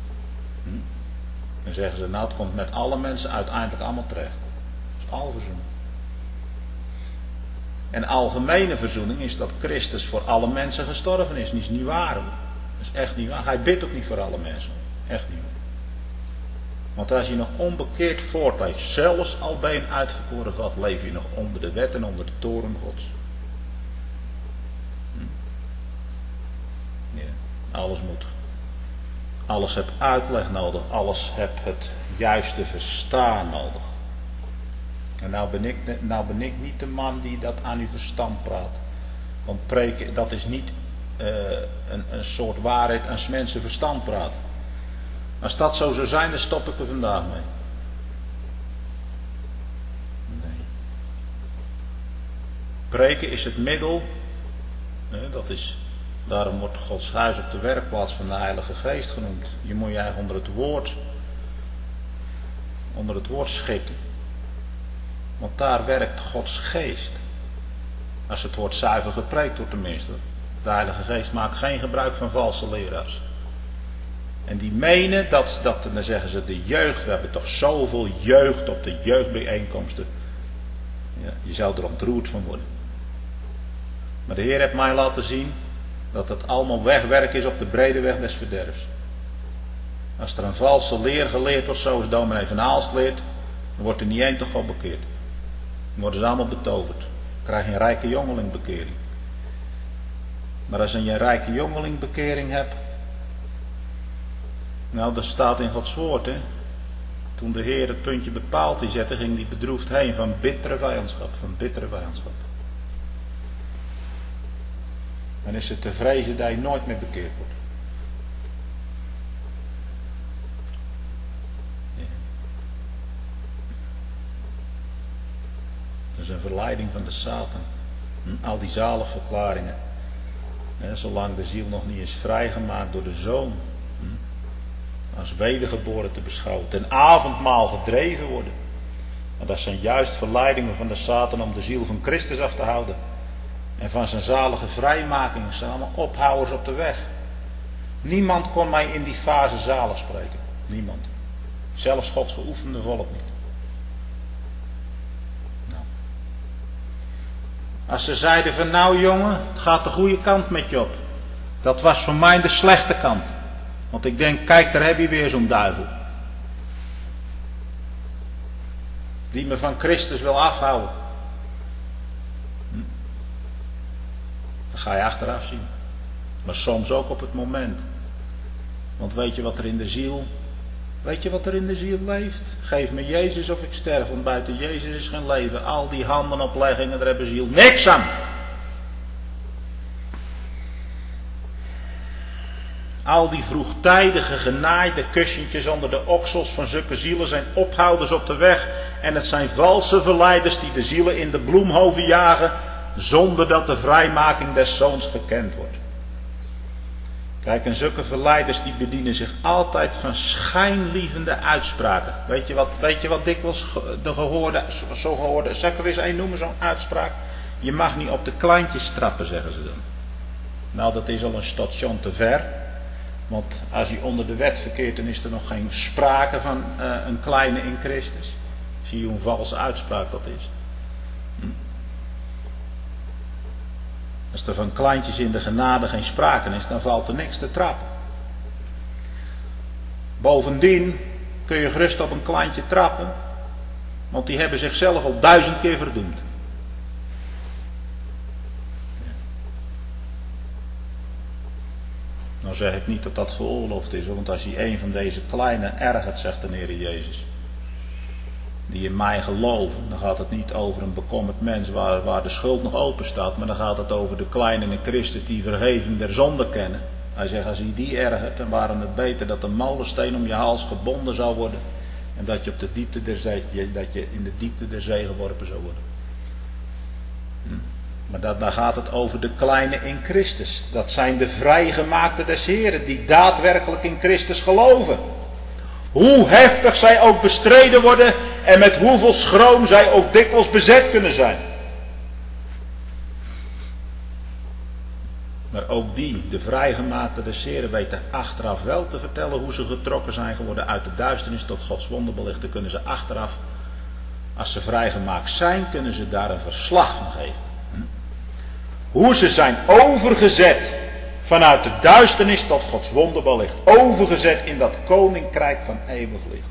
Dan zeggen ze, nou het komt met alle mensen uiteindelijk allemaal terecht. Dat is alverzoening. En algemene verzoening is dat Christus voor alle mensen gestorven is. Dat is niet waar hoor. Dat is echt niet waar. Hij bidt ook niet voor alle mensen. Echt niet. Want als je nog onbekeerd voortleeft, zelfs al ben je een uitverkoren vat, leef je nog onder de wet en onder de toren Gods. Ja, alles moet. Alles heb uitleg nodig. Alles heb het juiste verstaan nodig. En nou ben ik niet de man die dat aan uw verstand praat. Want preken, dat is niet een soort waarheid aan 's mensen verstand praten. Als dat zo zou zijn, dan stop ik er vandaag mee. Nee. Preken is het middel. Daarom wordt Gods huis op de werkplaats van de Heilige Geest genoemd. Je moet je eigenlijk onder het woord schikken. Want daar werkt Gods geest. Als het woord zuiver gepreekt wordt tenminste. De Heilige Geest maakt geen gebruik van valse leraars. En die menen dat dan zeggen ze de jeugd, we hebben toch zoveel jeugd op de jeugdbijeenkomsten. Ja, je zou er ontroerd van worden. Maar de Heer heeft mij laten zien dat het allemaal wegwerk is op de brede weg des verderfs. Als er een valse leer geleerd wordt, zoals dominee van Aalst leert, dan wordt er niet één toch wel bekeerd. Dan worden ze allemaal betoverd. Dan krijg je een rijke jongeling bekering. Maar als je een rijke jongeling bekering hebt, nou dat staat in Gods woord hè. Toen de Heer het puntje bepaald die zette, ging die bedroefd heen van bittere vijandschap. Dan is het te vrezen dat je nooit meer bekeerd wordt. Ja. Dat is een verleiding van de Satan. Al die zaligverklaringen. Zolang de ziel nog niet is vrijgemaakt door de Zoon. Als wedergeboren te beschouwen. Ten avondmaal gedreven worden. Maar dat zijn juist verleidingen van de Satan om de ziel van Christus af te houden. En van zijn zalige vrijmaking. Dat zijn allemaal ophouders op de weg. Niemand kon mij in die fase zalig spreken. Niemand. Zelfs Gods geoefende volk niet. Nou. Als ze zeiden van nou jongen, het gaat de goede kant met je op. Dat was voor mij de slechte kant. Want ik denk, kijk daar heb je weer zo'n duivel. Die me van Christus wil afhouden. Dat ga je achteraf zien. Maar soms ook op het moment. Want weet je wat er in de ziel... Weet je wat er in de ziel leeft? Geef me Jezus of ik sterf, want buiten Jezus is geen leven. Al die handenopleggingen, daar hebben ziel niks aan. Al die vroegtijdige genaaide kussentjes onder de oksels van zulke zielen zijn ophouders op de weg. En het zijn valse verleiders die de zielen in de bloemhoven jagen, zonder dat de vrijmaking des zoons gekend wordt. Kijk, en zulke verleiders die bedienen zich altijd van schijnlievende uitspraken. Weet je wat dikwijls zo gehoorde, zeg er eens één noemen, zo'n uitspraak. Je mag niet op de kleintjes trappen, zeggen ze dan. Nou, dat is al een station te ver. Want als hij onder de wet verkeert, dan is er nog geen sprake van een kleine in Christus. Zie je hoe een valse uitspraak dat is. Als er van kleintjes in de genade geen sprake is, dan valt er niks te trappen. Bovendien kun je gerust op een kleintje trappen, want die hebben zichzelf al 1000 keer verdoemd. Nou zeg ik niet dat dat geoorloofd is, want als je een van deze kleine ergert, zegt de Heer Jezus, die in mij geloven, dan gaat het niet over een bekommerd mens waar de schuld nog open staat, maar dan gaat het over de kleinen in Christus die vergeving der zonde kennen. Hij zegt, als hij die ergert, dan waren het beter dat een molensteen om je hals gebonden zou worden en dat je op de diepte der zee, dat je in de diepte der zee geworpen zou worden. Maar daar gaat het over de kleine in Christus. Dat zijn de vrijgemaakten des Heren die daadwerkelijk in Christus geloven. Hoe heftig zij ook bestreden worden en met hoeveel schroom zij ook dikwijls bezet kunnen zijn. Maar ook die, de vrijgemaakten des Heren, weten achteraf wel te vertellen hoe ze getrokken zijn geworden uit de duisternis tot Gods wonderbelicht. Dan kunnen ze achteraf, als ze vrijgemaakt zijn, kunnen ze daar een verslag van geven. Hoe ze zijn overgezet vanuit de duisternis tot Gods wonderbelicht. Overgezet in dat koninkrijk van eeuwig licht.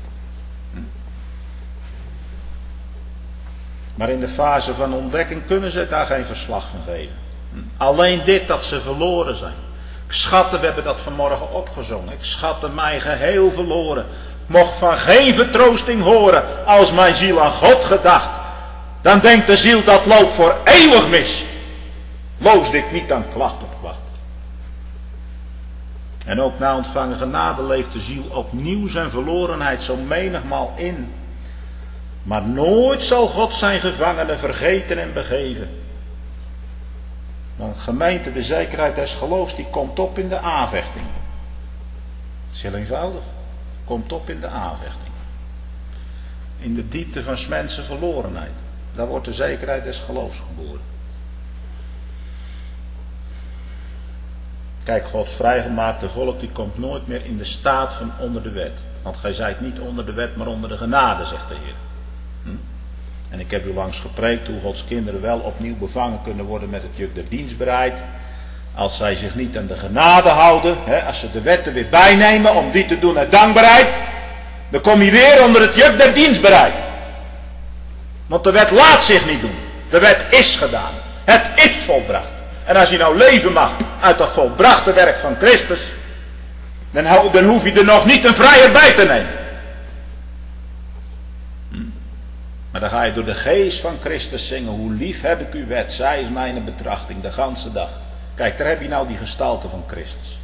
Maar in de fase van ontdekking kunnen ze daar geen verslag van geven. Alleen dit, dat ze verloren zijn. Schatten, we hebben dat vanmorgen opgezongen. Ik schatte mij geheel verloren. Mocht van geen vertroosting horen als mijn ziel aan God gedacht. Dan denkt de ziel dat loopt voor eeuwig mis. Loosde ik niet aan klacht op klacht. En ook na ontvangen genade leeft de ziel opnieuw zijn verlorenheid zo menigmaal in. Maar nooit zal God zijn gevangenen vergeten en begeven. Want gemeente, de zekerheid des geloofs, die komt op in de aanvechting. Dat is heel eenvoudig. Komt op in de aanvechting. In de diepte van 's mensen verlorenheid. Daar wordt de zekerheid des geloofs geboren. Kijk, Gods vrijgemaakte volk, die komt nooit meer in de staat van onder de wet. Want gij zijt niet onder de wet, maar onder de genade, zegt de Heer. En ik heb u langs gepreekt hoe Gods kinderen wel opnieuw bevangen kunnen worden met het juk der dienstbaarheid. Als zij zich niet aan de genade houden, als ze de wet er weer bijnemen om die te doen uit dankbaarheid, dan kom je weer onder het juk der dienstbaarheid. Want de wet laat zich niet doen. De wet is gedaan. Het is volbracht. En als je nou leven mag uit dat volbrachte werk van Christus, dan hoef je er nog niet een vrijer bij te nemen. Maar dan ga je door de geest van Christus zingen, hoe lief heb ik uw wet, zij is mijn betrachting de ganse dag. Kijk, daar heb je nou die gestalte van Christus.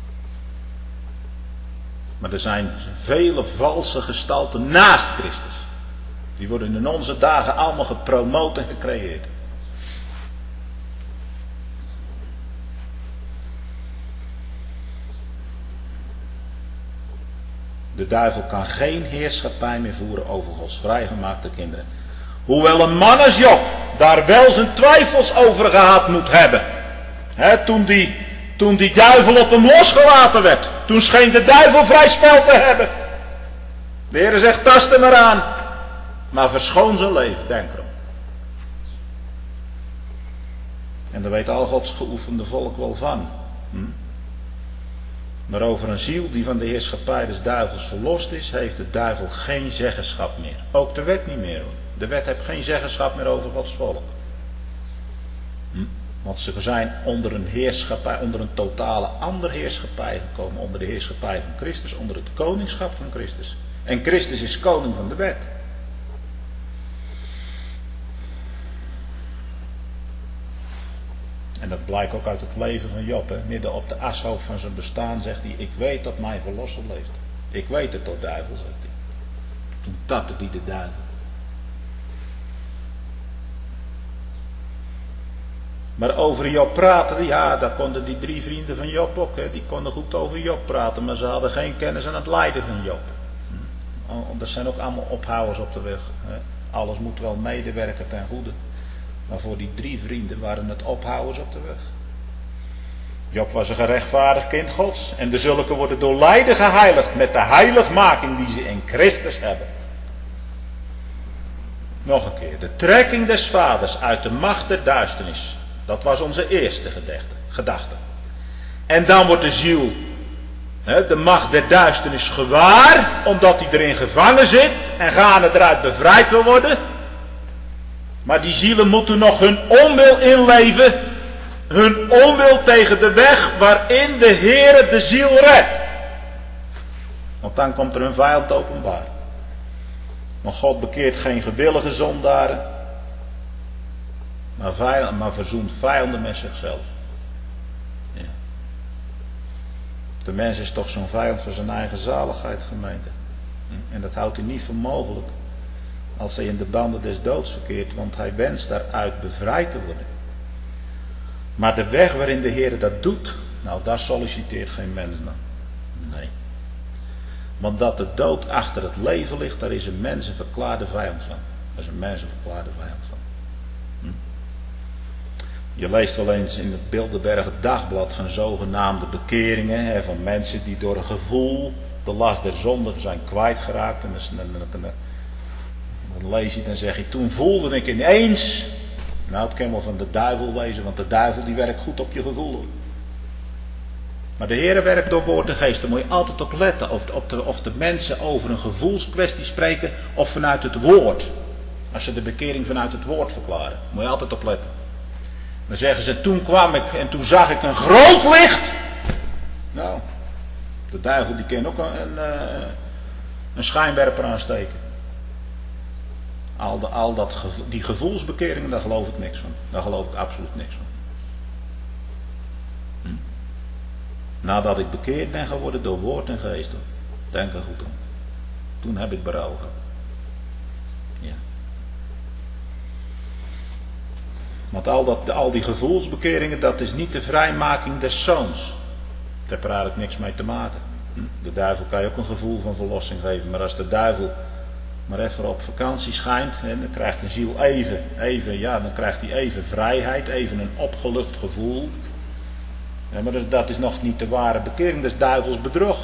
Maar er zijn vele valse gestalten naast Christus. Die worden in onze dagen allemaal gepromoot en gecreëerd. De duivel kan geen heerschappij meer voeren over Gods vrijgemaakte kinderen. Hoewel een man als Job daar wel zijn twijfels over gehad moet hebben. Toen die duivel op hem losgelaten werd. Toen scheen de duivel vrij spel te hebben. De Heer zegt, tast hem eraan. Maar verschoon zijn leven, denk erom. En daar weet al Gods geoefende volk wel van. Maar over een ziel die van de heerschappij des duivels verlost is, heeft de duivel geen zeggenschap meer. Ook de wet niet meer hoor. De wet heeft geen zeggenschap meer over Gods volk. Want ze zijn onder een heerschappij, onder een totale andere heerschappij gekomen. Onder de heerschappij van Christus, onder het koningschap van Christus. En Christus is koning van de wet. En dat blijkt ook uit het leven van Job. Hè. Midden op de ashoop van zijn bestaan zegt hij: ik weet dat mijn verlosser leeft. Ik weet het, o duivel, zegt hij. Toen tatte hij de duivel. Maar over Job praten, ja, dat konden die 3 vrienden van Job ook. Hè. Die konden goed over Job praten, maar ze hadden geen kennis aan het lijden van Job. Dat zijn ook allemaal ophouders op de weg. Hè. Alles moet wel medewerken ten goede. Maar voor die 3 vrienden waren het ophouders op de weg. Job was een gerechtvaardigd kind Gods. En de zulken worden door lijden geheiligd met de heiligmaking die ze in Christus hebben. Nog een keer. De trekking des vaders uit de macht der duisternis. Dat was onze eerste gedachte. En dan wordt de ziel, de macht der duisternis gewaar. Omdat hij erin gevangen zit. En gaande eruit bevrijd wil worden. Maar die zielen moeten nog hun onwil inleven. Hun onwil tegen de weg waarin de Heere de ziel redt. Want dan komt er een vijand openbaar. Want God bekeert geen gewillige zondaren. Maar verzoent vijanden met zichzelf. Ja. De mens is toch zo'n vijand voor zijn eigen zaligheid, gemeente. En dat houdt hij niet voor mogelijk. Als hij in de banden des doods verkeert. Want hij wenst daaruit bevrijd te worden. Maar de weg waarin de Heer dat doet. Nou, daar solliciteert geen mens naar. Nee. Want dat de dood achter het leven ligt. Daar is een mens een verklaarde vijand van. Daar is een mens een verklaarde vijand van. Je leest wel eens in het Bilderberger Dagblad van zogenaamde bekeringen. Hè, van mensen die door een gevoel de last der zondigen zijn kwijtgeraakt. En dan lees je, dan zeg je, toen voelde ik ineens. Nou, het kan wel van de duivel wezen, want de duivel die werkt goed op je gevoel. Maar de Heere werkt door woord en geest. Daar moet je altijd op letten. Of de mensen over een gevoelskwestie spreken of vanuit het woord. Als ze de bekering vanuit het woord verklaren. Moet je altijd op letten. Dan zeggen ze, toen kwam ik en toen zag ik een groot licht. Nou, de duivel die kan ook een schijnwerper aansteken. Die gevoelsbekeringen, daar geloof ik niks van. Daar geloof ik absoluut niks van. Nadat ik bekeerd ben geworden door woord en geest. Denk er goed om. Toen heb ik berouw gehad. Ja. Want al die gevoelsbekeringen, dat is niet de vrijmaking des zoons. Dat heeft er eigenlijk niks mee te maken. De duivel kan je ook een gevoel van verlossing geven. Maar als de duivel maar even op vakantie schijnt, dan krijgt een ziel dan krijgt hij even vrijheid, even een opgelucht gevoel. Ja, maar dat is nog niet de ware bekering, dat is duivels bedrog.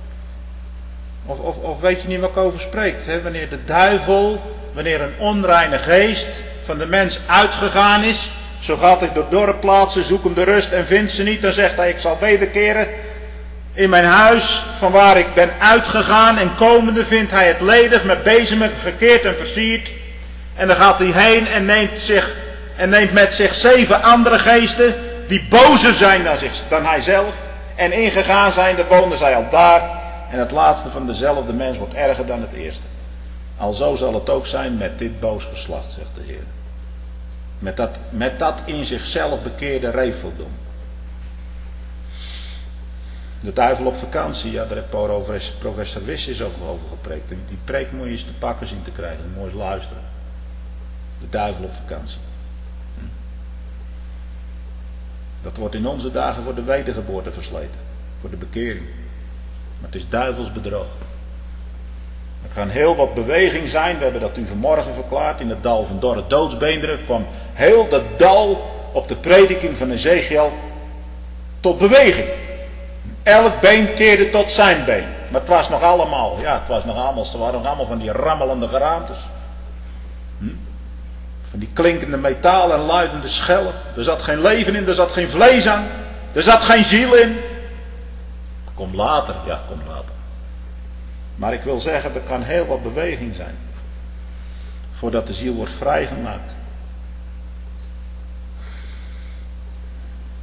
Of weet je niet wat ik over spreekt? Hè? Wanneer een onreine geest van de mens uitgegaan is, zo gaat hij door dorre plaatsen, zoekt hem de rust en vindt ze niet, dan zegt hij, ik zal wederkeren in mijn huis, van waar ik ben uitgegaan, en komende vindt hij het ledig, met bezemen gekeerd en versierd. En dan gaat hij heen en neemt met zich 7 andere geesten, die bozer zijn dan hij zelf. En ingegaan zijn, dan wonen zij al daar. En het laatste van dezelfde mens wordt erger dan het eerste. Alzo zal het ook zijn met dit boos geslacht, zegt de Heer. Met dat in zichzelf bekeerde reveldom. De duivel op vakantie, ja, daar heeft professor Wissis ook over gepreekt. En die preek moet je eens te pakken zien te krijgen. Mooi luisteren. De duivel op vakantie. Dat wordt in onze dagen voor de wedergeboorte versleten. Voor de bekering. Maar het is duivels bedrog. Er kan heel wat beweging zijn. We hebben dat u vanmorgen verklaard. In het dal van dorre doodsbeenderen kwam heel dat dal op de prediking van Ezekiel tot beweging. Elk been keerde tot zijn been. Maar het was nog allemaal, ze waren nog allemaal van die rammelende geraamtes. Van die klinkende metaal en luidende schellen. Er zat geen leven in, er zat geen vlees aan. Er zat geen ziel in. Kom later. Maar ik wil zeggen, er kan heel wat beweging zijn. Voordat de ziel wordt vrijgemaakt.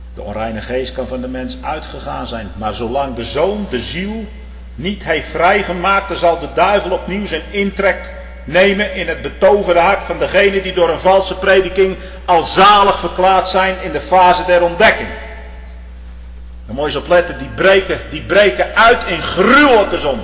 De onreine geest kan van de mens uitgegaan zijn. Maar zolang de Zoon de ziel niet heeft vrijgemaakt, dan zal de duivel opnieuw zijn intrek nemen in het betoverde hart van degenen die door een valse prediking al zalig verklaard zijn in de fase der ontdekking. Dan moet je eens opletten, die breken uit in gruwelijke zonde.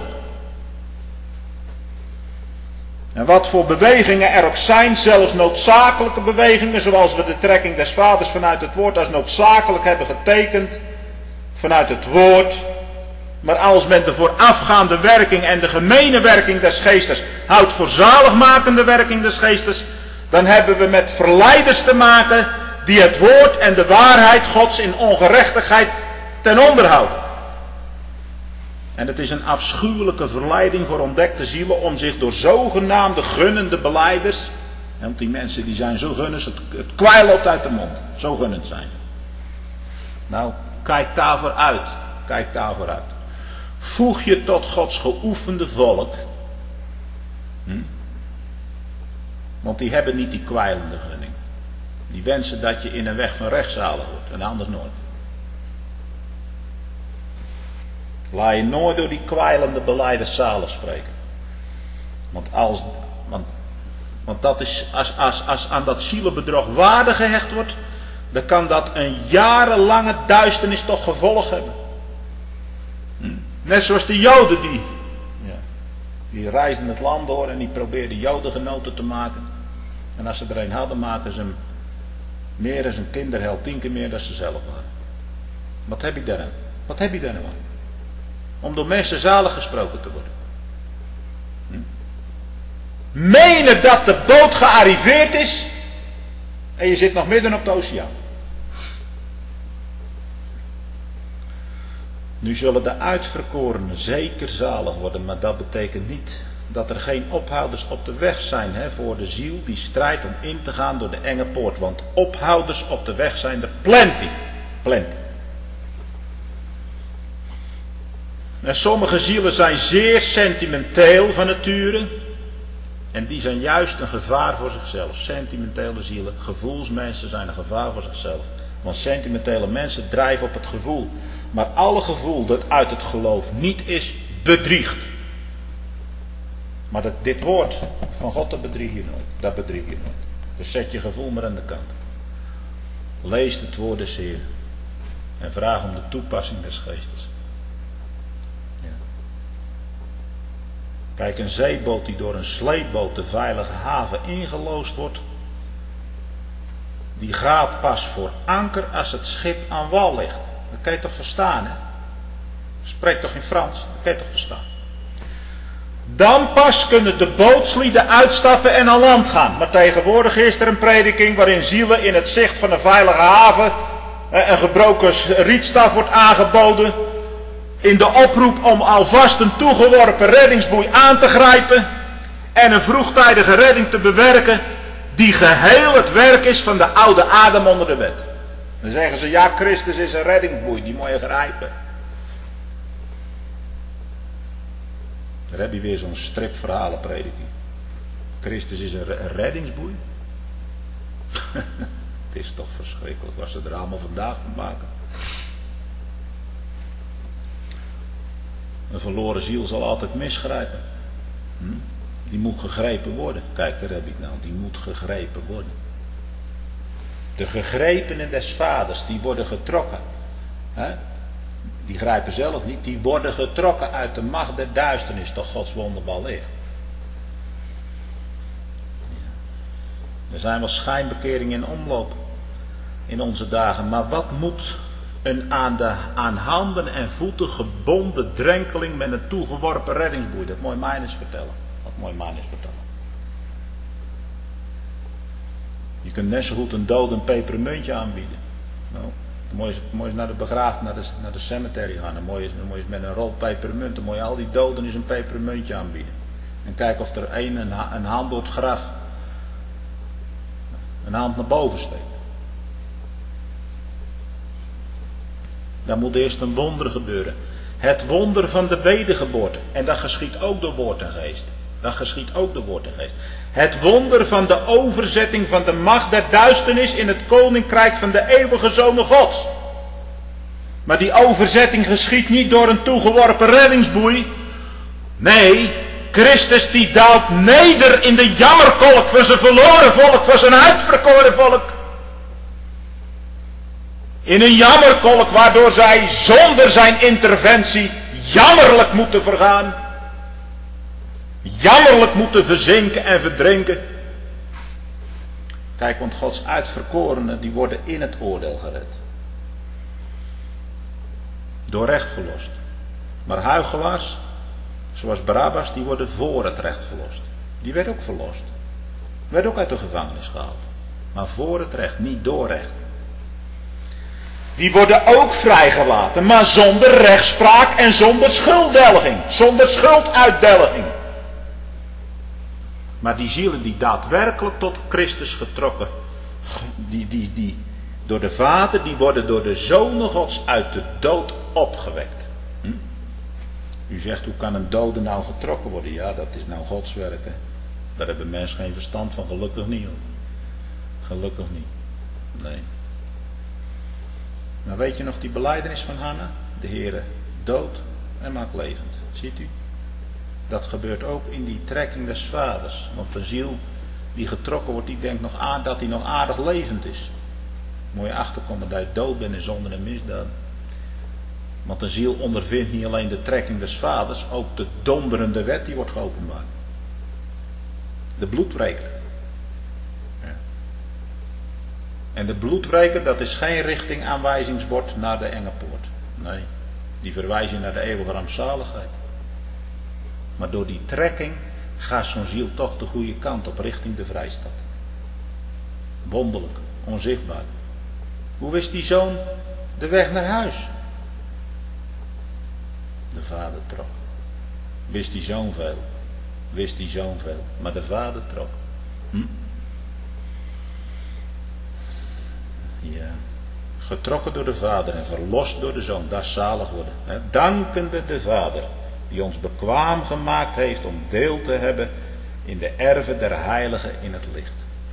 En wat voor bewegingen er ook zijn, zelfs noodzakelijke bewegingen, zoals we de trekking des vaders vanuit het woord als noodzakelijk hebben getekend, vanuit het woord. Maar als men de voorafgaande werking en de gemene werking des geestes houdt voor zaligmakende werking des geestes, dan hebben we met verleiders te maken die het woord en de waarheid Gods in ongerechtigheid ten onder houden. En het is een afschuwelijke verleiding voor ontdekte zielen om zich door zogenaamde gunnende belijders, want die mensen die zijn zo gunnend, het kwijl loopt uit de mond. Zo gunnend zijn ze. Nou, kijk daarvoor uit. Kijk daarvoor uit. Voeg je tot Gods geoefende volk. Want die hebben niet die kwijlende gunning. Die wensen dat je in een weg van rechtszalig wordt en anders nooit. Laat je nooit door die kwijlende belijders zalig spreken. Want dat is, als aan dat zielenbedrog waarde gehecht wordt, dan kan dat een jarenlange duisternis toch gevolg hebben. Net zoals de Joden die reisden het land door en die probeerden Jodengenoten te maken. En als ze er een hadden, maken ze hem meer dan een kinderheld, 10 keer meer dan ze zelf waren. Wat heb ik daaraan? Wat heb je daar nou aan? Om door mensen zalig gesproken te worden. Menen dat de boot gearriveerd is en je zit nog midden op de oceaan. Nu zullen de uitverkorenen zeker zalig worden, maar dat betekent niet dat er geen ophouders op de weg zijn voor de ziel die strijdt om in te gaan door de enge poort. Want ophouders op de weg zijn er plenty. Plenty. En sommige zielen zijn zeer sentimenteel van nature. En die zijn juist een gevaar voor zichzelf. Sentimentele zielen, gevoelsmensen zijn een gevaar voor zichzelf. Want sentimentele mensen drijven op het gevoel. Maar alle gevoel dat uit het geloof niet is, bedriegt. Maar dit woord van God, dat bedriegt je nooit. Dat bedriegt je nooit. Dus zet je gevoel maar aan de kant. Lees het woord des Heer. En vraag om de toepassing des geestes. Ja. Kijk, een zeeboot die door een sleepboot de veilige haven ingeloosd wordt, die gaat pas voor anker als het schip aan wal ligt. Dat kan je toch verstaan, hè? Spreek toch in Frans? Dat kan je toch verstaan? Dan pas kunnen de bootslieden uitstappen en aan land gaan. Maar tegenwoordig is er een prediking waarin zielen in het zicht van een veilige haven een gebroken rietstaf wordt aangeboden. In de oproep om alvast een toegeworpen reddingsboei aan te grijpen en een vroegtijdige redding te bewerken, die geheel het werk is van de oude Adam onder de wet. Dan zeggen ze, ja, Christus is een reddingsboei, die moet je grijpen. Daar heb je weer zo'n stripverhalenprediking. Christus is een reddingsboei. Het is toch verschrikkelijk wat ze er allemaal vandaag van maken. Een verloren ziel zal altijd misgrijpen. Die moet gegrepen worden. Kijk, daar heb ik nou. Die moet gegrepen worden. De gegrepenen des vaders, die worden getrokken. Die grijpen zelf niet. Die worden getrokken uit de macht der duisternis. Toch Gods wonderbal ligt. Er zijn wel schijnbekeringen in omloop in onze dagen. Maar wat moet een aan handen en voeten gebonden drenkeling met een toegeworpen reddingsboei? Dat moet je mij eens vertellen. Je kunt net zo goed een dood een pepermuntje aanbieden. Nou, dan moet je eens naar de begraafplaats, naar de cemetery gaan. Dan moet je eens met een rol pepermunt, dan moet je al die doden eens een pepermuntje aanbieden. En kijken of er een hand door het graf, een hand naar boven steekt. Dan moet eerst een wonder gebeuren. Het wonder van de wedergeboorte. En dat geschiet ook door woord en geest. Het wonder van de overzetting van de macht der duisternis in het koninkrijk van de eeuwige Zoon Gods. Maar die overzetting geschiet niet door een toegeworpen reddingsboei. Nee, Christus die daalt neder in de jammerkolk voor zijn verloren volk, voor zijn uitverkoren volk. In een jammerkolk waardoor zij zonder zijn interventie jammerlijk moeten vergaan. Jammerlijk moeten verzinken en verdrinken. Kijk, want Gods uitverkorenen die worden in het oordeel gered. Door recht verlost. Maar huichelaars, zoals Barabbas, die worden voor het recht verlost. Die werd ook verlost. Werd ook uit de gevangenis gehaald. Maar voor het recht, niet door recht. Die worden ook vrijgelaten, maar zonder rechtspraak en zonder schulddelging. Zonder schulduitdelging. Maar die zielen die daadwerkelijk tot Christus getrokken, die door de Vader, die worden door de Zonen Gods uit de dood opgewekt. U zegt, hoe kan een dode nou getrokken worden? Ja, dat is nou Gods werk. Hè? Daar hebben mensen geen verstand van, gelukkig niet. Hoor. Gelukkig niet. Nee. Maar weet je nog die belijdenis van Hanna? De Heere dood en maakt levend. Ziet u? Dat gebeurt ook in die trekking des vaders. Want de ziel die getrokken wordt, die denkt nog dat hij nog aardig levend is. Moet je achterkomen dat je dood bent in zonde en misdaad. Want een ziel ondervindt niet alleen de trekking des vaders, ook de donderende wet die wordt geopenbaard. De bloedwreker. Ja. En de bloedwreker, dat is geen richtingaanwijzingsbord naar de enge poort. Nee, die verwijzen naar de eeuwige rampzaligheid. Maar door die trekking gaat zo'n ziel toch de goede kant op richting de vrijstad. Wonderlijk, onzichtbaar. Hoe wist die zoon de weg naar huis? De vader trok. Wist die zoon veel? Wist die zoon veel? Maar de vader trok. Ja. Getrokken door de vader en verlost door de zoon. Dat is zalig worden. Hè? Dankende de vader. Die ons bekwaam gemaakt heeft om deel te hebben in de erven der heiligen in het licht.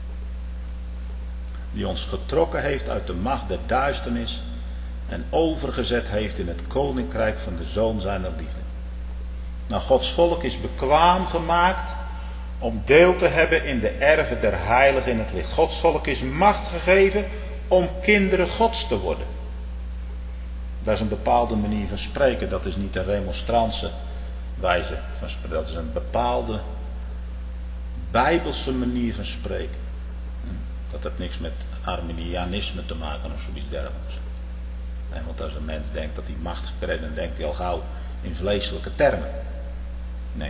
Die ons getrokken heeft uit de macht der duisternis en overgezet heeft in het koninkrijk van de Zoon zijner liefde. Nou, Gods volk is bekwaam gemaakt om deel te hebben in de erven der heiligen in het licht. Gods volk is macht gegeven om kinderen Gods te worden. Dat is een bepaalde manier van spreken. Dat is niet een remonstrantse wijze van spreken. Dat is een bepaalde bijbelse manier van spreken. Dat heeft niks met Arminianisme te maken of zoiets dergelijks. Nee, want als een mens denkt dat hij macht gekregen, dan denkt hij al gauw in vleeselijke termen. Nee.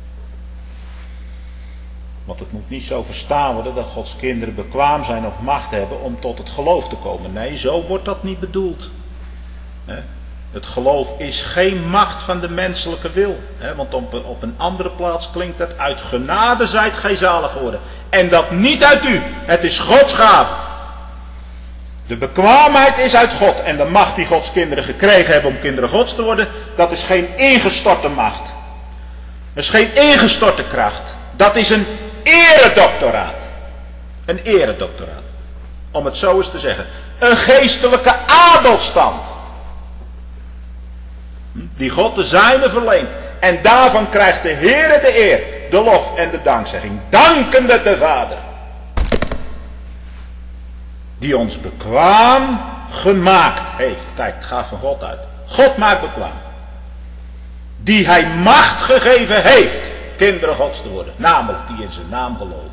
Want het moet niet zo verstaan worden dat Gods kinderen bekwaam zijn of macht hebben om tot het geloof te komen. Nee, zo wordt dat niet bedoeld. Het geloof is geen macht van de menselijke wil. Want op een andere plaats klinkt het: uit genade zijt gij zalig geworden. En dat niet uit u. Het is Gods gave. De bekwaamheid is uit God. En de macht die Gods kinderen gekregen hebben om kinderen Gods te worden, dat is geen ingestorte macht. Dat is geen ingestorte kracht. Dat is een eredoctoraat. Een eredoctoraat. Om het zo eens te zeggen. Een geestelijke adelstand. Die God de zijne verleent. En daarvan krijgt de Heere de eer, de lof en de dankzegging. Dankende de Vader. Die ons bekwaam gemaakt heeft. Kijk, het gaat van God uit. God maakt bekwaam. Die hij macht gegeven heeft kinderen Gods te worden. Namelijk die in zijn naam geloven.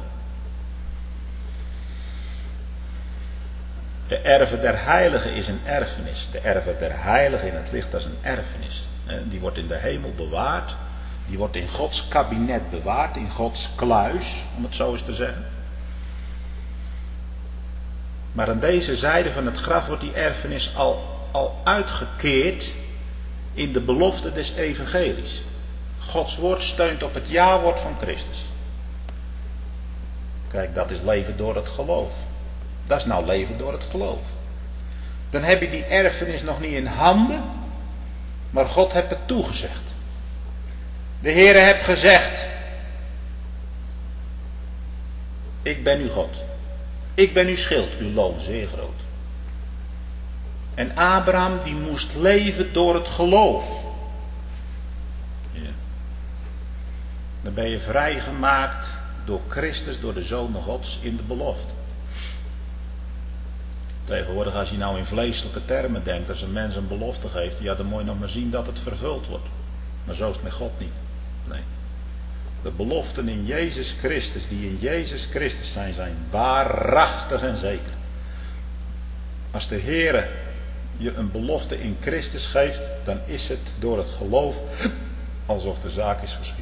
De erven der heiligen is een erfenis. De erven der heiligen in het licht, dat is een erfenis. Die wordt in de hemel bewaard. Die wordt in Gods kabinet bewaard. In Gods kluis, om het zo eens te zeggen. Maar aan deze zijde van het graf wordt die erfenis al uitgekeerd in de belofte des evangelies. Gods woord steunt op het ja-woord van Christus. Kijk, dat is leven door het geloof. Dat is nou leven door het geloof. Dan heb je die erfenis nog niet in handen, maar God heeft het toegezegd. De Heere heeft gezegd: ik ben uw God. Ik ben uw schild, uw loon zeer groot. En Abraham die moest leven door het geloof. Ja. Dan ben je vrijgemaakt door Christus, door de Zoon Gods in de belofte. Tegenwoordig als je nou in vleeselijke termen denkt, als een mens een belofte geeft, ja dan moet je nog maar zien dat het vervuld wordt. Maar zo is het met God niet. Nee. De beloften in Jezus Christus, die in Jezus Christus zijn waarachtig en zeker. Als de Heere je een belofte in Christus geeft, dan is het door het geloof alsof de zaak is geschied.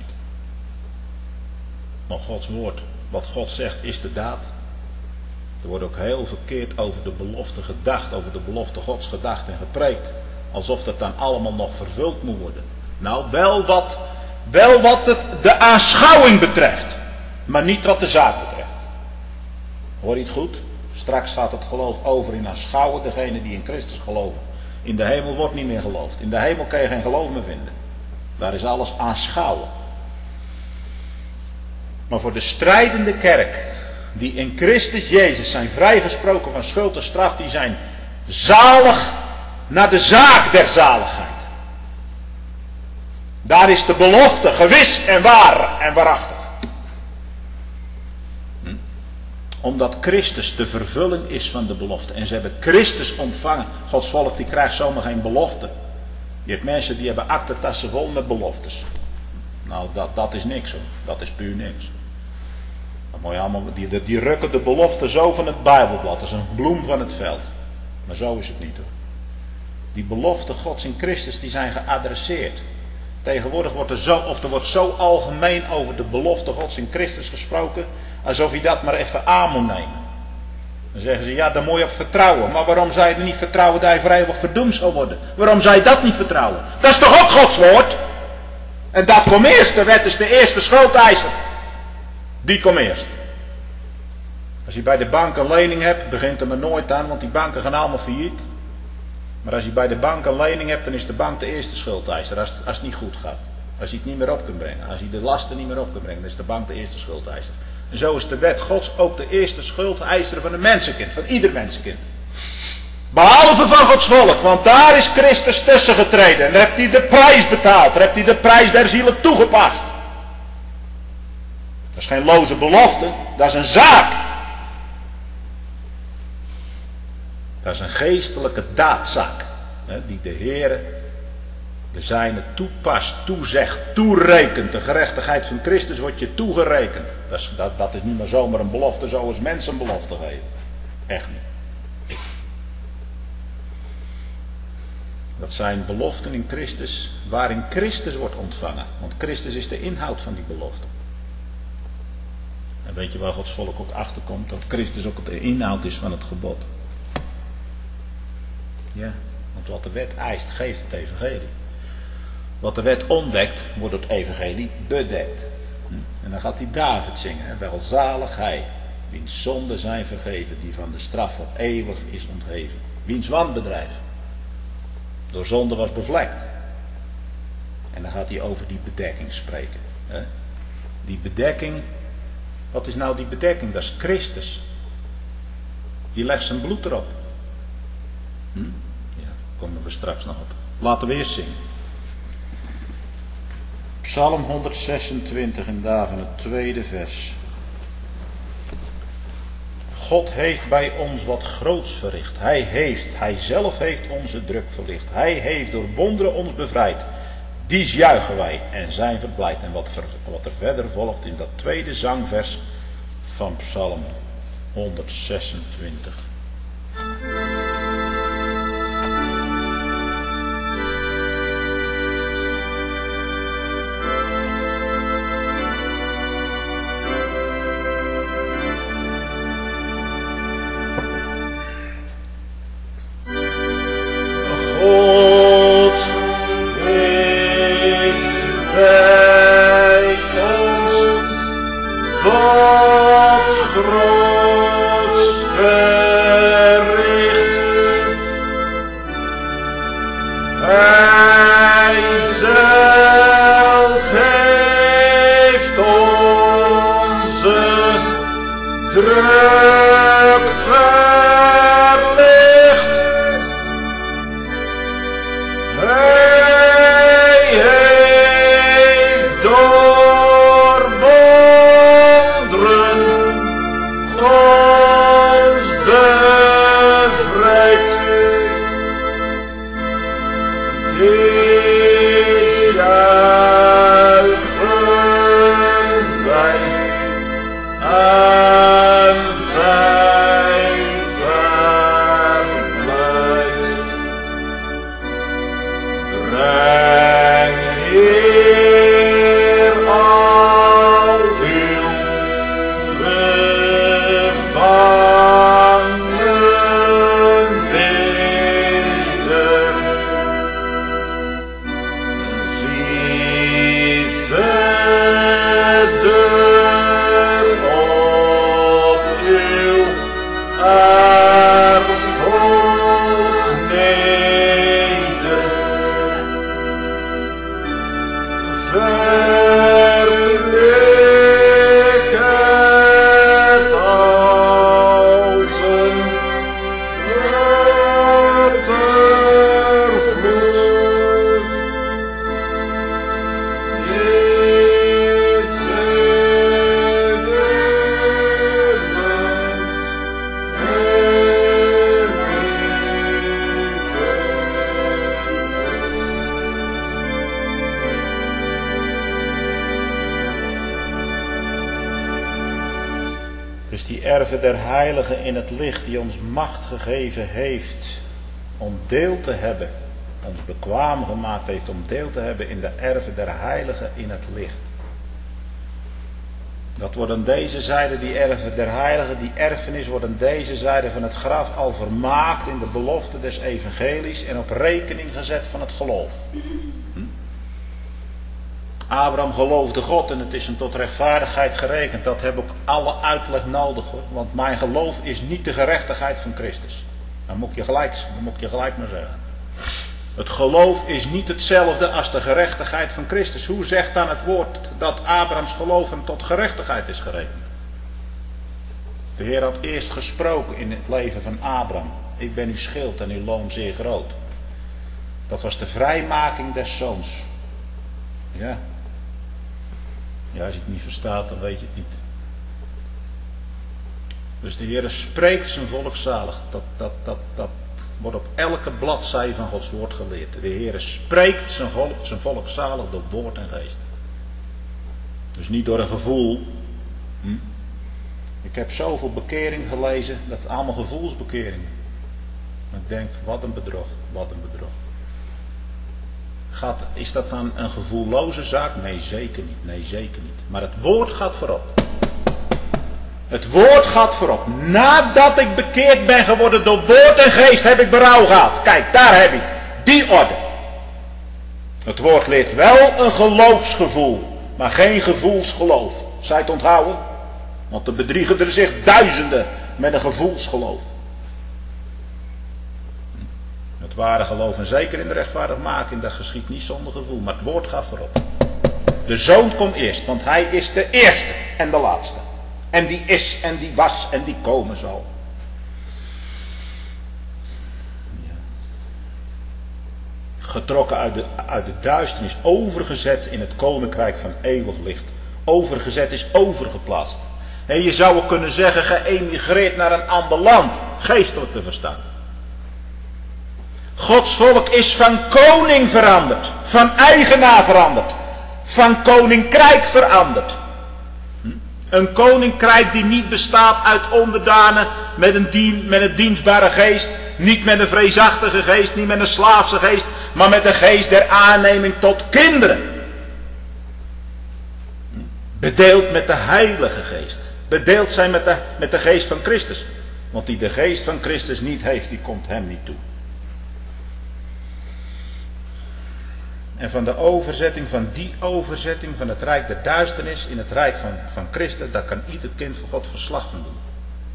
Maar Gods woord, wat God zegt, is de daad. Er wordt ook heel verkeerd over de belofte gedacht, over de belofte Gods gedacht en gepreekt. Alsof dat dan allemaal nog vervuld moet worden. Nou, wel wat het de aanschouwing betreft, maar niet wat de zaak betreft. Hoor je het goed? Straks gaat het geloof over in aanschouwen. Degene die in Christus geloven. In de hemel wordt niet meer geloofd. In de hemel kan je geen geloof meer vinden. Daar is alles aanschouwen. Maar voor de strijdende kerk, die in Christus Jezus zijn vrijgesproken van schuld en straf, die zijn zalig naar de zaak der zaligheid. Daar is de belofte gewis en waar en waarachtig. Omdat Christus de vervulling is van de belofte. En ze hebben Christus ontvangen. Gods volk die krijgt zomaar geen belofte. Je hebt mensen die hebben aktentassen vol met beloftes. Nou, dat is niks hoor. Dat is puur niks. Die rukken de belofte zo van het Bijbelblad. Als een bloem van het veld. Maar zo is het niet hoor. Die beloften Gods in Christus die zijn geadresseerd. Tegenwoordig wordt er wordt zo algemeen over de belofte Gods in Christus gesproken. Alsof je dat maar even aan moet nemen. Dan zeggen ze, ja, daar moet je op vertrouwen. Maar waarom zou je er niet vertrouwen dat je voor eeuwig verdoemd zal worden? Waarom zou je dat niet vertrouwen? Dat is toch ook Gods woord? En dat komt eerst. De wet is de eerste schuldeiser. Die komt eerst. Als je bij de bank een lening hebt, begint er maar nooit aan, want die banken gaan allemaal failliet. Maar als je bij de bank een lening hebt, dan is de bank de eerste schuldeiser. Als het niet goed gaat. Als je het niet meer op kunt brengen. Als je de lasten niet meer op kunt brengen, dan is de bank de eerste schuldeiser. En zo is de wet Gods ook de eerste schuldeiser van een mensenkind. Van ieder mensenkind. Behalve van Gods volk. Want daar is Christus tussen getreden. En daar heeft hij de prijs betaald. Daar heeft hij de prijs der zielen toegepast. Dat is geen loze belofte. Dat is een zaak. Dat is een geestelijke daadzaak. Die de Heere de zijne toepast, toezegt, toerekent. De gerechtigheid van Christus wordt je toegerekend. Dat is niet maar zomaar een belofte zoals mensen een belofte geven. Echt niet. Dat zijn beloften in Christus waarin Christus wordt ontvangen. Want Christus is de inhoud van die belofte. En weet je waar Gods volk ook achter komt? Dat Christus ook de inhoud is van het gebod. Ja, want wat de wet eist, geeft het evangelie. Wat de wet ontdekt, wordt het evangelie bedekt. En dan gaat hij David zingen. Welzalig hij, wiens zonden zijn vergeven, die van de straf voor eeuwig is ontheven. Wiens wanbedrijf door zonde was bevlekt. En dan gaat hij over die bedekking spreken. Die bedekking, wat is nou die bedekking? Dat is Christus. Die legt zijn bloed erop. Ja, daar komen we straks nog op. Laten we eerst zingen. Psalm 126 en daarvan het tweede vers. God heeft bij ons wat groots verricht. Hij zelf heeft onze druk verlicht. Hij heeft door wonderen ons bevrijd. Dies juichen wij en zijn verblijd. En wat er verder volgt in dat tweede zangvers van Psalm 126. en zijn verblijf. Breng, Heer, al uw gevangenen weder. Zie verder op uw erfvolk neder. Verlik het als een watervloed. Dit Dus die erven der heiligen in het licht die ons macht gegeven heeft om deel te hebben, ons bekwaam gemaakt heeft om deel te hebben in de erven der heiligen in het licht. Dat wordt aan deze zijde, die erven der heiligen, die erfenis wordt aan deze zijde van het graf al vermaakt in de belofte des evangelies en op rekening gezet van het geloof. Abraham geloofde God en het is hem tot rechtvaardigheid gerekend. Dat heb ik alle uitleg nodig hoor. Want mijn geloof is niet de gerechtigheid van Christus. Dan moet je gelijk maar zeggen. Het geloof is niet hetzelfde als de gerechtigheid van Christus. Hoe zegt dan het woord dat Abrahams geloof hem tot gerechtigheid is gerekend? De Heer had eerst gesproken in het leven van Abraham. Ik ben uw schild en uw loon zeer groot. Dat was de vrijmaking des zoons. Ja. Ja, als je het niet verstaat, dan weet je het niet. Dus de Heer spreekt zijn volk zalig. Dat wordt op elke bladzijde van Gods woord geleerd. De Heer spreekt zijn volk zalig door woord en geest. Dus niet door een gevoel. Ik heb zoveel bekering gelezen, dat allemaal gevoelsbekeringen. En ik denk, wat een bedrog, wat een bedrog. Is dat dan een gevoelloze zaak? Nee, zeker niet. Nee, zeker niet. Maar het woord gaat voorop. Het woord gaat voorop. Nadat ik bekeerd ben geworden door woord en geest, heb ik berouw gehad. Kijk, daar heb ik die orde. Het woord leert wel een geloofsgevoel, maar geen gevoelsgeloof. Zij het onthouden? Want er bedriegen er zich duizenden met een gevoelsgeloof. Het ware geloof en zeker in de rechtvaardigmaking, dat geschiet niet zonder gevoel, maar het woord gaat voorop. De zoon komt eerst, want hij is de eerste en de laatste. En die is en die was en die komen zal. Ja. Getrokken uit de duisternis, overgezet in het koninkrijk van eeuwig licht. Overgezet is overgeplaatst. En je zou ook kunnen zeggen, geëmigreerd naar een ander land, geestelijk te verstaan. Gods volk is van koning veranderd, van eigenaar veranderd, van koninkrijk veranderd. Een koninkrijk die niet bestaat uit onderdanen met een dienstbare geest, niet met een vreesachtige geest, niet met een slaafse geest, maar met een geest der aanneming tot kinderen. Bedeeld met de heilige geest, bedeeld zijn met de geest van Christus, want die de geest van Christus niet heeft, die komt hem niet toe. En van de overzetting, van die overzetting van het rijk der duisternis in het rijk van Christus, daar kan ieder kind van God verslag van doen.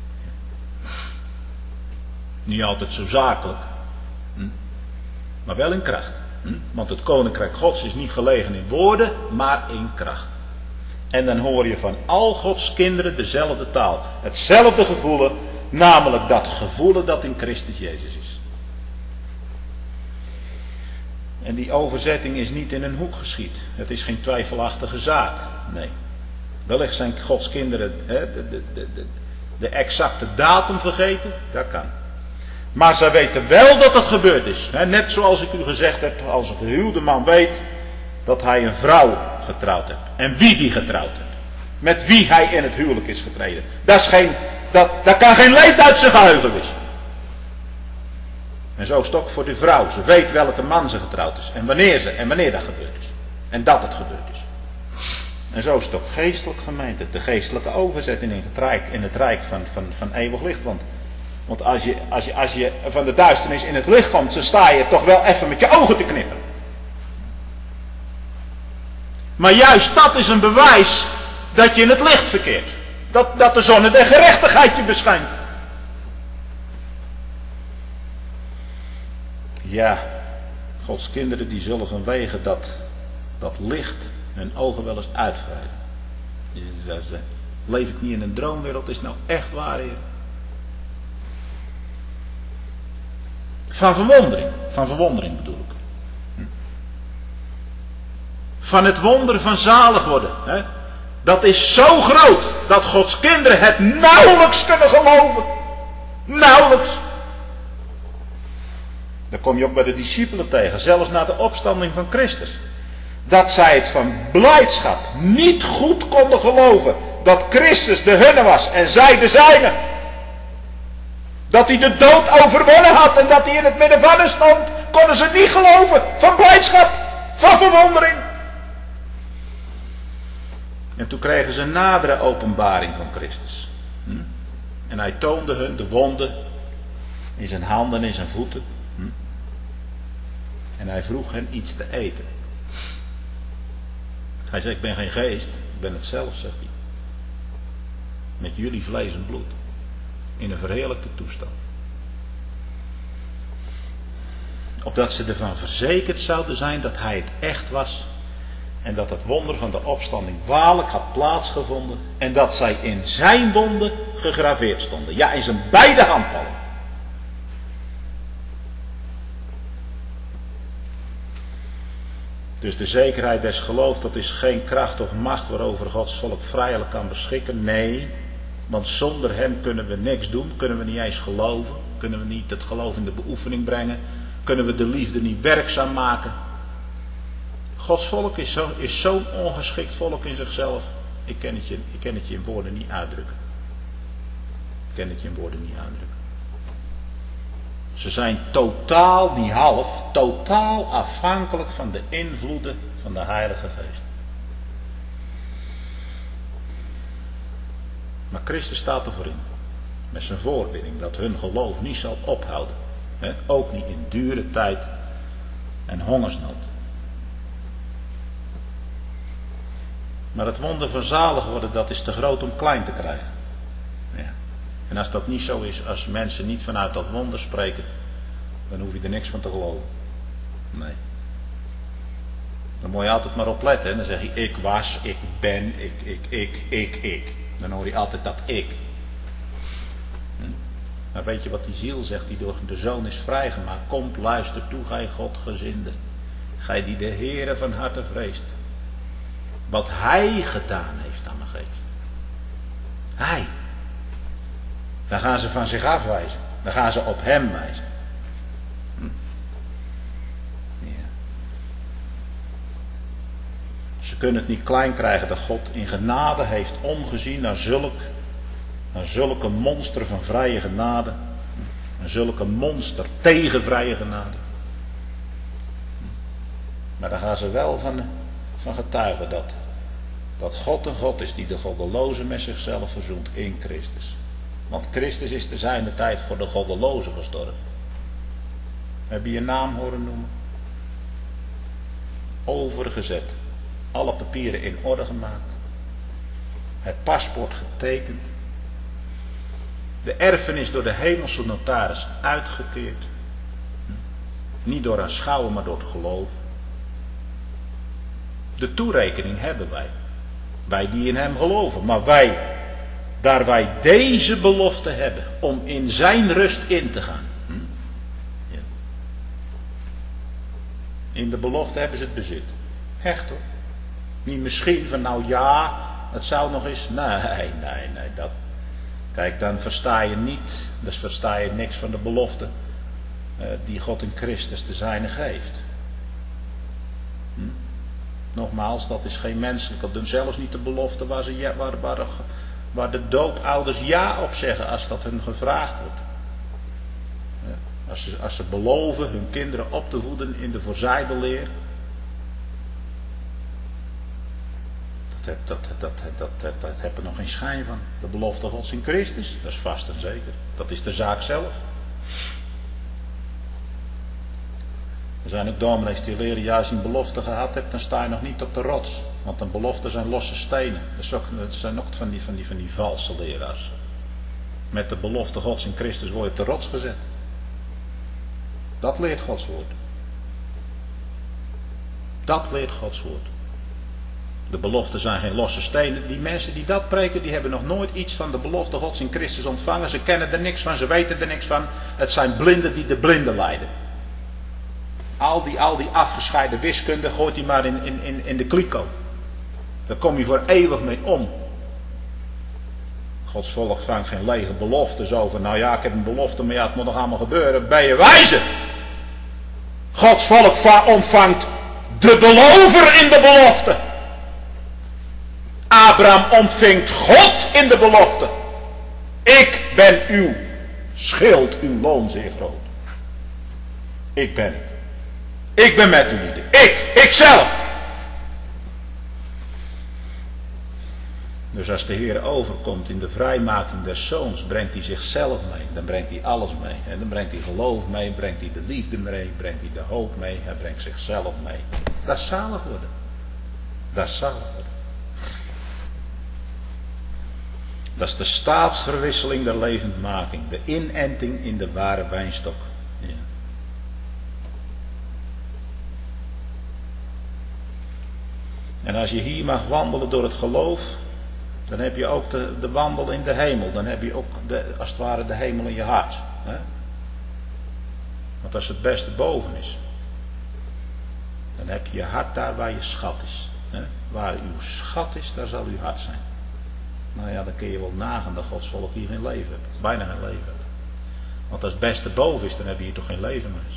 Niet altijd zo zakelijk, maar wel in kracht. Want het koninkrijk Gods is niet gelegen in woorden, maar in kracht. En dan hoor je van al Gods kinderen dezelfde taal. Hetzelfde gevoelen, namelijk dat gevoelen dat in Christus Jezus is. En die overzetting is niet in een hoek geschied. Het is geen twijfelachtige zaak. Nee. Wellicht zijn Gods kinderen de exacte datum vergeten. Dat kan. Maar zij weten wel dat het gebeurd is. Net zoals ik u gezegd heb. Als een gehuwde man weet dat hij een vrouw getrouwd heeft. En wie die getrouwd heeft. met wie hij in het huwelijk is getreden. Dat kan geen leed uit zijn geheugen wissen. En zo is het ook voor de vrouw. Ze weet welke man ze getrouwd is. En wanneer dat gebeurd is. En dat het gebeurd is. En zo is het ook geestelijk gemeente. De geestelijke overzetting in het rijk van eeuwig licht. Want als je van de duisternis in het licht komt, dan sta je toch wel even met je ogen te knippen. Maar juist dat is een bewijs dat je in het licht verkeert. Dat de zon der gerechtigheid je beschijnt. Ja, Gods kinderen die zullen vanwege dat licht hun ogen wel eens uitwrijven. Leef ik niet in een droomwereld, is nou echt waar, Heer? Van verwondering bedoel ik. Van het wonder van zalig worden. Hè? Dat is zo groot dat Gods kinderen het nauwelijks kunnen geloven. Nauwelijks. Dan kom je ook bij de discipelen tegen, zelfs na de opstanding van Christus. Dat zij het van blijdschap niet goed konden geloven dat Christus de hunne was en zij de zijne. Dat hij de dood overwonnen had en dat hij in het midden van hen stond, konden ze niet geloven. Van blijdschap, van verwondering. En toen kregen ze een nadere openbaring van Christus. En hij toonde hun de wonden in zijn handen en in zijn voeten. En hij vroeg hen iets te eten. Hij zei, ik ben geen geest, ik ben het zelf, zegt hij. Met jullie vlees en bloed. In een verheerlijkte toestand. Opdat ze ervan verzekerd zouden zijn dat hij het echt was. En dat het wonder van de opstanding waarlijk had plaatsgevonden. En dat zij in zijn wonden gegraveerd stonden. Ja, in zijn beide handpalmen. Dus de zekerheid des geloofs, dat is geen kracht of macht waarover Gods volk vrijelijk kan beschikken. Nee, want zonder hem kunnen we niks doen. Kunnen we niet eens geloven. Kunnen we niet het geloof in de beoefening brengen. Kunnen we de liefde niet werkzaam maken. Gods volk is zo'n ongeschikt volk in zichzelf. Ik kan het je in woorden niet uitdrukken. Ze zijn totaal, niet half, totaal afhankelijk van de invloeden van de Heilige Geest. Maar Christus staat ervoor in. Met zijn voorbidding dat hun geloof niet zal ophouden. Ook niet in dure tijd en hongersnood. Maar het wonder van zalig worden, dat is te groot om klein te krijgen. Ja. En als dat niet zo is, als mensen niet vanuit dat wonder spreken, dan hoef je er niks van te geloven. Nee. Dan moet je altijd maar op letten. Hè? Dan zeg je, ik was, ik ben, ik. Dan hoor je altijd dat ik. Maar weet je wat die ziel zegt, die door de Zoon is vrijgemaakt? Komt, luister toe, gij Godgezinde. Gij die de Heere van harte vreest. Wat hij gedaan heeft aan mijn geest. Hij. Dan gaan ze van zich afwijzen. Dan gaan ze op hem wijzen. Ja. Ze kunnen het niet klein krijgen dat God in genade heeft omgezien naar zulke monster van vrije genade. Naar zulke monster tegen vrije genade. Maar daar gaan ze wel van getuigen dat God een God is die de goddeloze met zichzelf verzoent in Christus. Want Christus is te zijner tijd voor de goddeloze gestorven. Heb je je naam horen noemen? Overgezet. Alle papieren in orde gemaakt. Het paspoort getekend. De erfenis door de hemelse notaris uitgekeerd. Niet door aanschouwen, maar door het geloof. De toerekening hebben wij. Wij die in hem geloven. Maar wij, daar wij deze belofte hebben om in zijn rust in te gaan. Ja. In de belofte hebben ze het bezit. Echt hoor. Niet misschien van nou ja, het zou nog eens. Nee, dat. Kijk, dan versta je niet, dus versta je niks van de belofte die God in Christus te zijne geeft. Nogmaals, dat is geen menselijk. Dat doen zelfs niet de belofte waar de doopouders ja op zeggen als dat hun gevraagd wordt. Als ze beloven hun kinderen op te voeden in de voorzijde leer. Dat heb er nog geen schijn van. De belofte Gods in Christus, dat is vast en zeker. Dat is de zaak zelf. Er zijn ook dominees die leren, ja, als je een belofte gehad hebt, dan sta je nog niet op de rots. Want een belofte zijn losse stenen. Dat zijn ook van die valse leraars. Met de belofte Gods in Christus word je op de rots gezet. Dat leert Gods woord. Dat leert Gods woord. De beloften zijn geen losse stenen. Die mensen die dat preken, die hebben nog nooit iets van de belofte Gods in Christus ontvangen. Ze kennen er niks van, ze weten er niks van. Het zijn blinden die de blinden leiden. Al die afgescheiden wiskunde gooit hij maar in de kliko. Daar kom je voor eeuwig mee om. Gods volk vangt geen lege beloftes over. Nou ja, ik heb een belofte, maar ja, het moet nog allemaal gebeuren. Ben je wijze? Gods volk ontvangt de belover in de belofte. Abraham ontvangt God in de belofte. Ik ben uw schild, uw loon zeer groot. Ik ben het. Ik ben met u lieden. Ikzelf. Dus als de Heer overkomt in de vrijmaking des zoons, brengt hij zichzelf mee. Dan brengt hij alles mee. En dan brengt hij geloof mee, brengt hij de liefde mee, brengt hij de hoop mee. Hij brengt zichzelf mee. Dat is zalig worden. Dat is zalig worden. Dat is de staatsverwisseling der levendmaking. De inenting in de ware wijnstok. Ja. En als je hier mag wandelen door het geloof, dan heb je ook de wandel in de hemel. Dan heb je ook als het ware de hemel in je hart. Hè? Want als het beste boven is, dan heb je je hart daar waar je schat is. Hè? Waar uw schat is, daar zal uw hart zijn. Nou ja, dan kun je wel nagaan dat Gods volk hier geen leven heeft. Bijna geen leven heeft. Want als het beste boven is, dan heb je hier toch geen leven meer.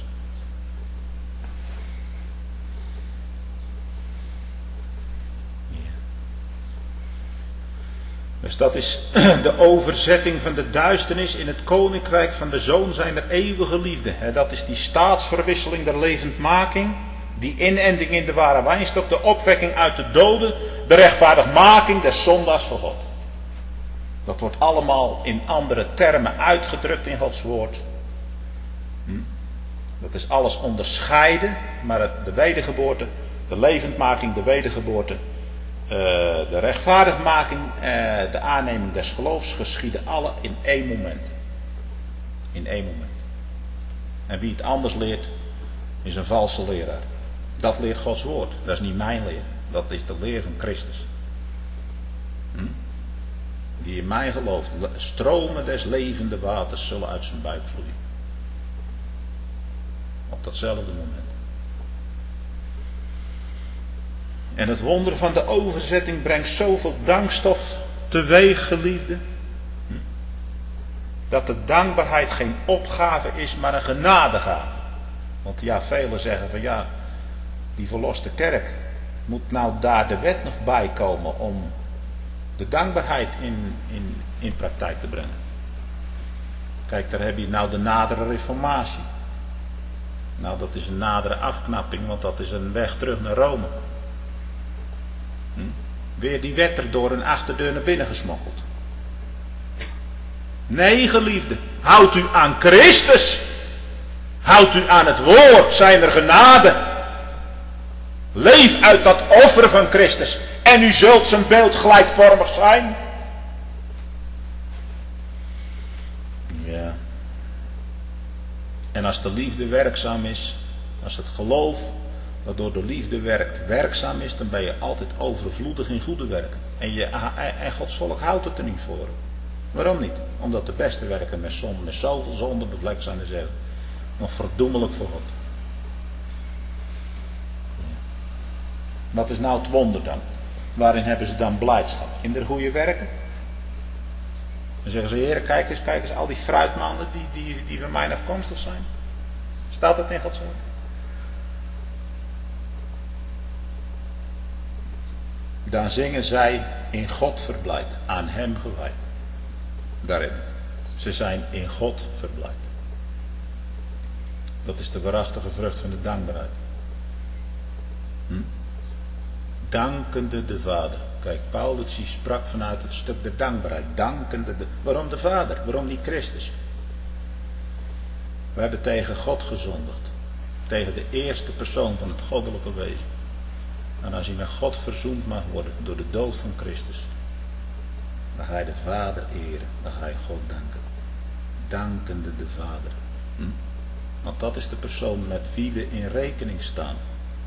Dus dat is de overzetting van de duisternis in het koninkrijk van de Zoon zijner eeuwige liefde. Dat is die staatsverwisseling der levendmaking, die inenting in de ware wijnstok, de opwekking uit de doden, de rechtvaardigmaking des zondaars voor God. Dat wordt allemaal in andere termen uitgedrukt in Gods woord. Dat is alles onderscheiden, maar de wedergeboorte, de levendmaking, de wedergeboorte, de rechtvaardigmaking, de aanneming des geloofs geschieden alle in één moment. In één moment. En wie het anders leert, is een valse leraar. Dat leert Gods woord. Dat is niet mijn leer. Dat is de leer van Christus. Die in mij gelooft. Stromen des levende waters zullen uit zijn buik vloeien. Op datzelfde moment. En het wonder van de overzetting brengt zoveel dankstof teweeg, geliefde. Dat de dankbaarheid geen opgave is, maar een genadegave. Want ja, velen zeggen van ja, die verloste kerk, moet nou daar de wet nog bij komen om de dankbaarheid in praktijk te brengen. Kijk, daar heb je nou de nadere reformatie. Nou, dat is een nadere afknapping, want dat is een weg terug naar Rome. Weer die wet er door een achterdeur naar binnen gesmokkeld. Nee, geliefde, houd u aan Christus. Houd u aan het woord zijner genade. Leef uit dat offer van Christus. En u zult zijn beeld gelijkvormig zijn. Ja. En als de liefde werkzaam is, als het geloof dat door de liefde werkt werkzaam is, dan ben je altijd overvloedig in goede werken. En Gods volk houdt het er niet voor. Waarom niet? Omdat de beste werken met zoveel zonde bevlekt zijn en zeggen, nog verdoemelijk voor God. Wat is nou het wonder dan? Waarin hebben ze dan blijdschap? In de goede werken? Dan zeggen ze, Heer, kijk eens, al die fruitmaanden die van mij afkomstig zijn. Staat dat in Gods woord? dan zingen zij in God verblijd, aan hem gewijd. Daarin. Ze zijn in God verblijd. Dat is de waarachtige vrucht van de dankbaarheid. Dankende de Vader. Kijk, Paulus die sprak vanuit het stuk de dankbaarheid. Dankende de... Waarom de Vader? Waarom niet Christus? We hebben tegen God gezondigd. Tegen de eerste persoon van het goddelijke wezen. En als hij met God verzoend mag worden door de dood van Christus, dan ga je de Vader eren. Dan ga je God danken. Dankende de Vader. Want dat is de persoon met wie we in rekening staan.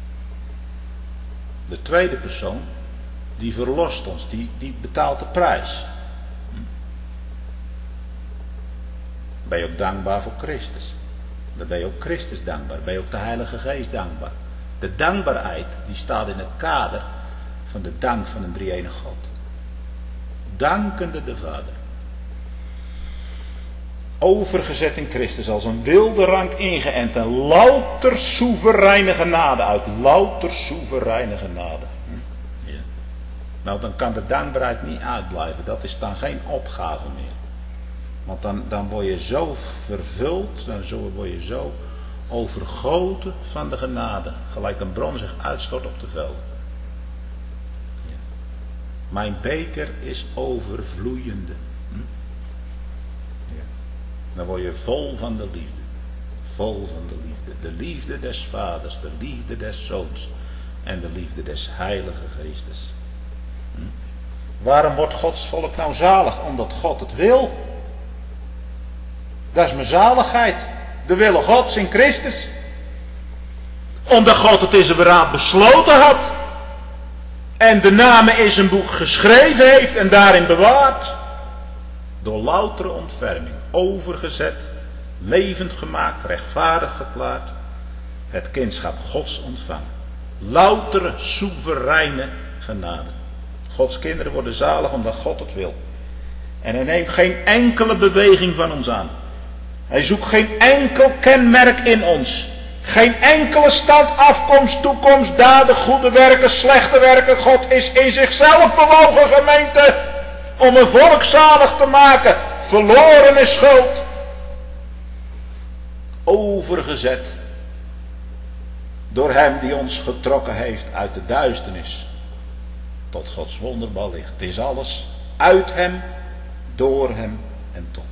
De tweede persoon, die verlost ons, die betaalt de prijs. Ben je ook dankbaar voor Christus? Dan ben je ook Christus dankbaar. Ben je ook de Heilige Geest dankbaar. De dankbaarheid die staat in het kader van de dank van een drie-enige God. Dankende de Vader. Overgezet in Christus als een wilde rank ingeënt en louter soevereine genade uit. Louter soevereine genade. Ja. Nou, dan kan de dankbaarheid niet uitblijven. Dat is dan geen opgave meer. Want dan word je zo vervuld, dan word je zo overgoten van de genade. Gelijk een bron zich uitstort op de velden. Ja. Mijn beker is overvloeiende. Ja. Dan word je vol van de liefde. Vol van de liefde. De liefde des vaders, de liefde des zoons en de liefde des heilige geestes. Waarom wordt Gods volk nou zalig? Omdat God het wil. Dat is mijn zaligheid. De wille Gods in Christus. Omdat God het in zijn beraad besloten had. En de namen in zijn boek geschreven heeft en daarin bewaard. Door loutere ontferming. Overgezet. Levend gemaakt. Rechtvaardig verklaard. Het kindschap Gods ontvangen. Loutere soevereine genade. Gods kinderen worden zalig omdat God het wil. En hij neemt geen enkele beweging van ons aan. Hij zoekt geen enkel kenmerk in ons. Geen enkele stand, afkomst, toekomst, daden, goede werken, slechte werken. God is in zichzelf bewogen, gemeente, om een volk zalig te maken. Verloren in schuld. Overgezet. Door hem die ons getrokken heeft uit de duisternis. Tot Gods wonderbaar licht. Het is alles uit hem, door hem en tot hem.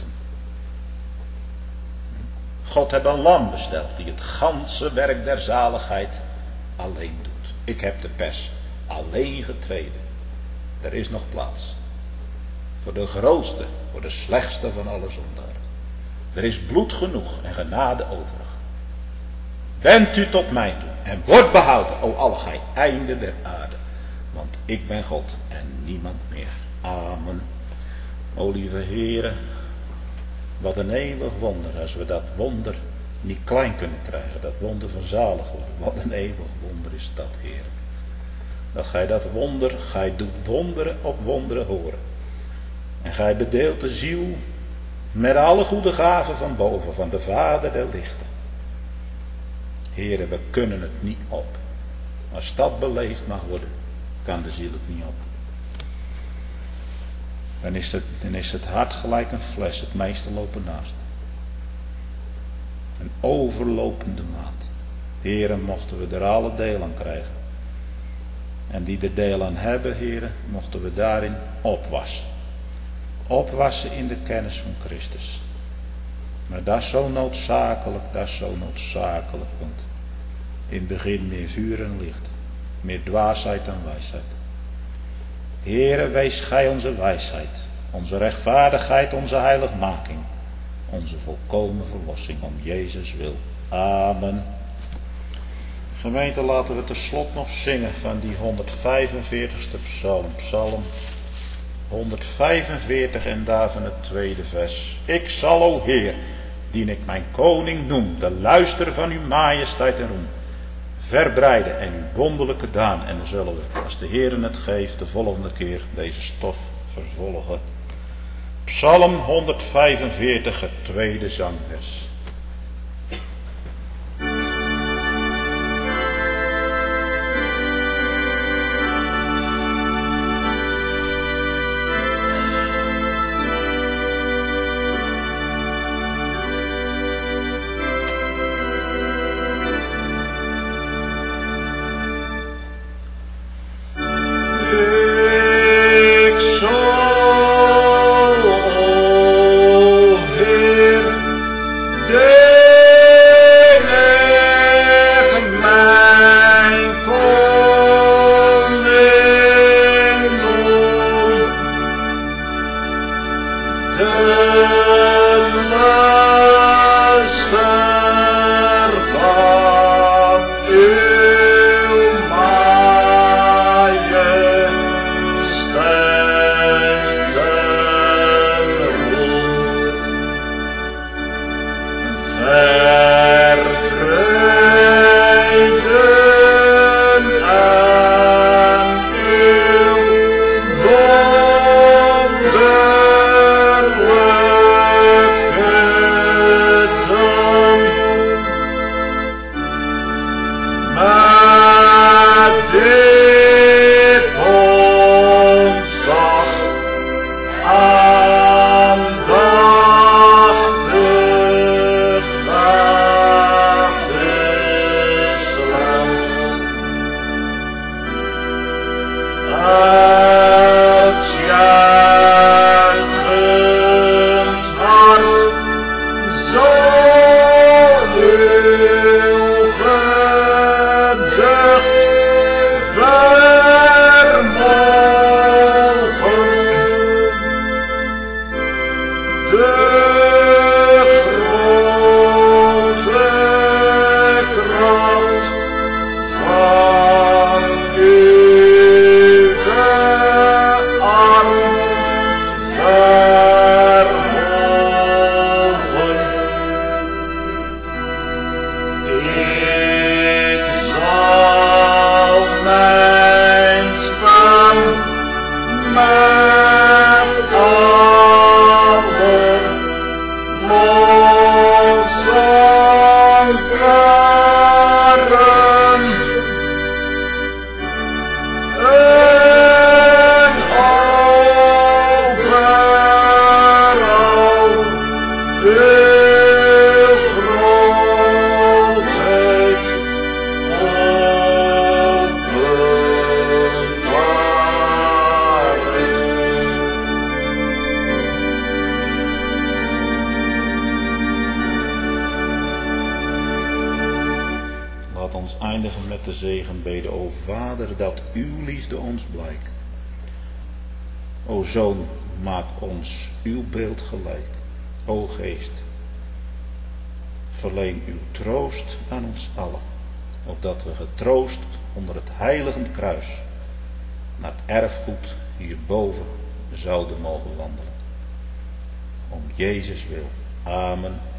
God heeft een lam besteld die het ganse werk der zaligheid alleen doet. Ik heb de pers alleen getreden. Er is nog plaats. Voor de grootste, voor de slechtste van alle zondaren. Er is bloed genoeg en genade overig. Wend u tot mij toe en word behouden, o alle gij einde der aarde. Want ik ben God en niemand meer. Amen. O lieve Heere, wat een eeuwig wonder als we dat wonder niet klein kunnen krijgen. Dat wonder van zalig worden. Wat een eeuwig wonder is dat, Heer. Dat gij dat wonder, gij doet wonderen op wonderen horen. En gij bedeelt de ziel met alle goede gaven van boven, van de Vader der lichten. Heere, we kunnen het niet op. Als dat beleefd mag worden, kan de ziel het niet op. Dan is het hart gelijk een fles, het meeste lopen naast. Een overlopende maat. Heren, mochten we er alle deel aan krijgen. En die er deel aan hebben, heren, mochten we daarin opwassen. Opwassen in de kennis van Christus. Maar dat is zo noodzakelijk, want in het begin meer vuur en licht. Meer dwaasheid dan wijsheid. Heere, wees gij onze wijsheid, onze rechtvaardigheid, onze heiligmaking, onze volkomen verlossing om Jezus wil. Amen. Gemeente, laten we tenslotte nog zingen van die 145ste psalm. Psalm 145 en daarvan het tweede vers. Ik zal, o Heer, dien ik mijn koning noem, de luister van uw majesteit en roem. Verbreiden en uw wonderlijke daan. En dan zullen we, als de Heer het geeft, de volgende keer deze stof vervolgen. Psalm 145, het tweede zangvers. Eindigen met de zegenbede. O Vader, dat uw liefde ons blijkt. O Zoon, maak ons uw beeld gelijk. O Geest, verleen uw troost aan ons allen, opdat we getroost onder het heiligend kruis naar het erfgoed hierboven zouden mogen wandelen. Om Jezus wil. Amen.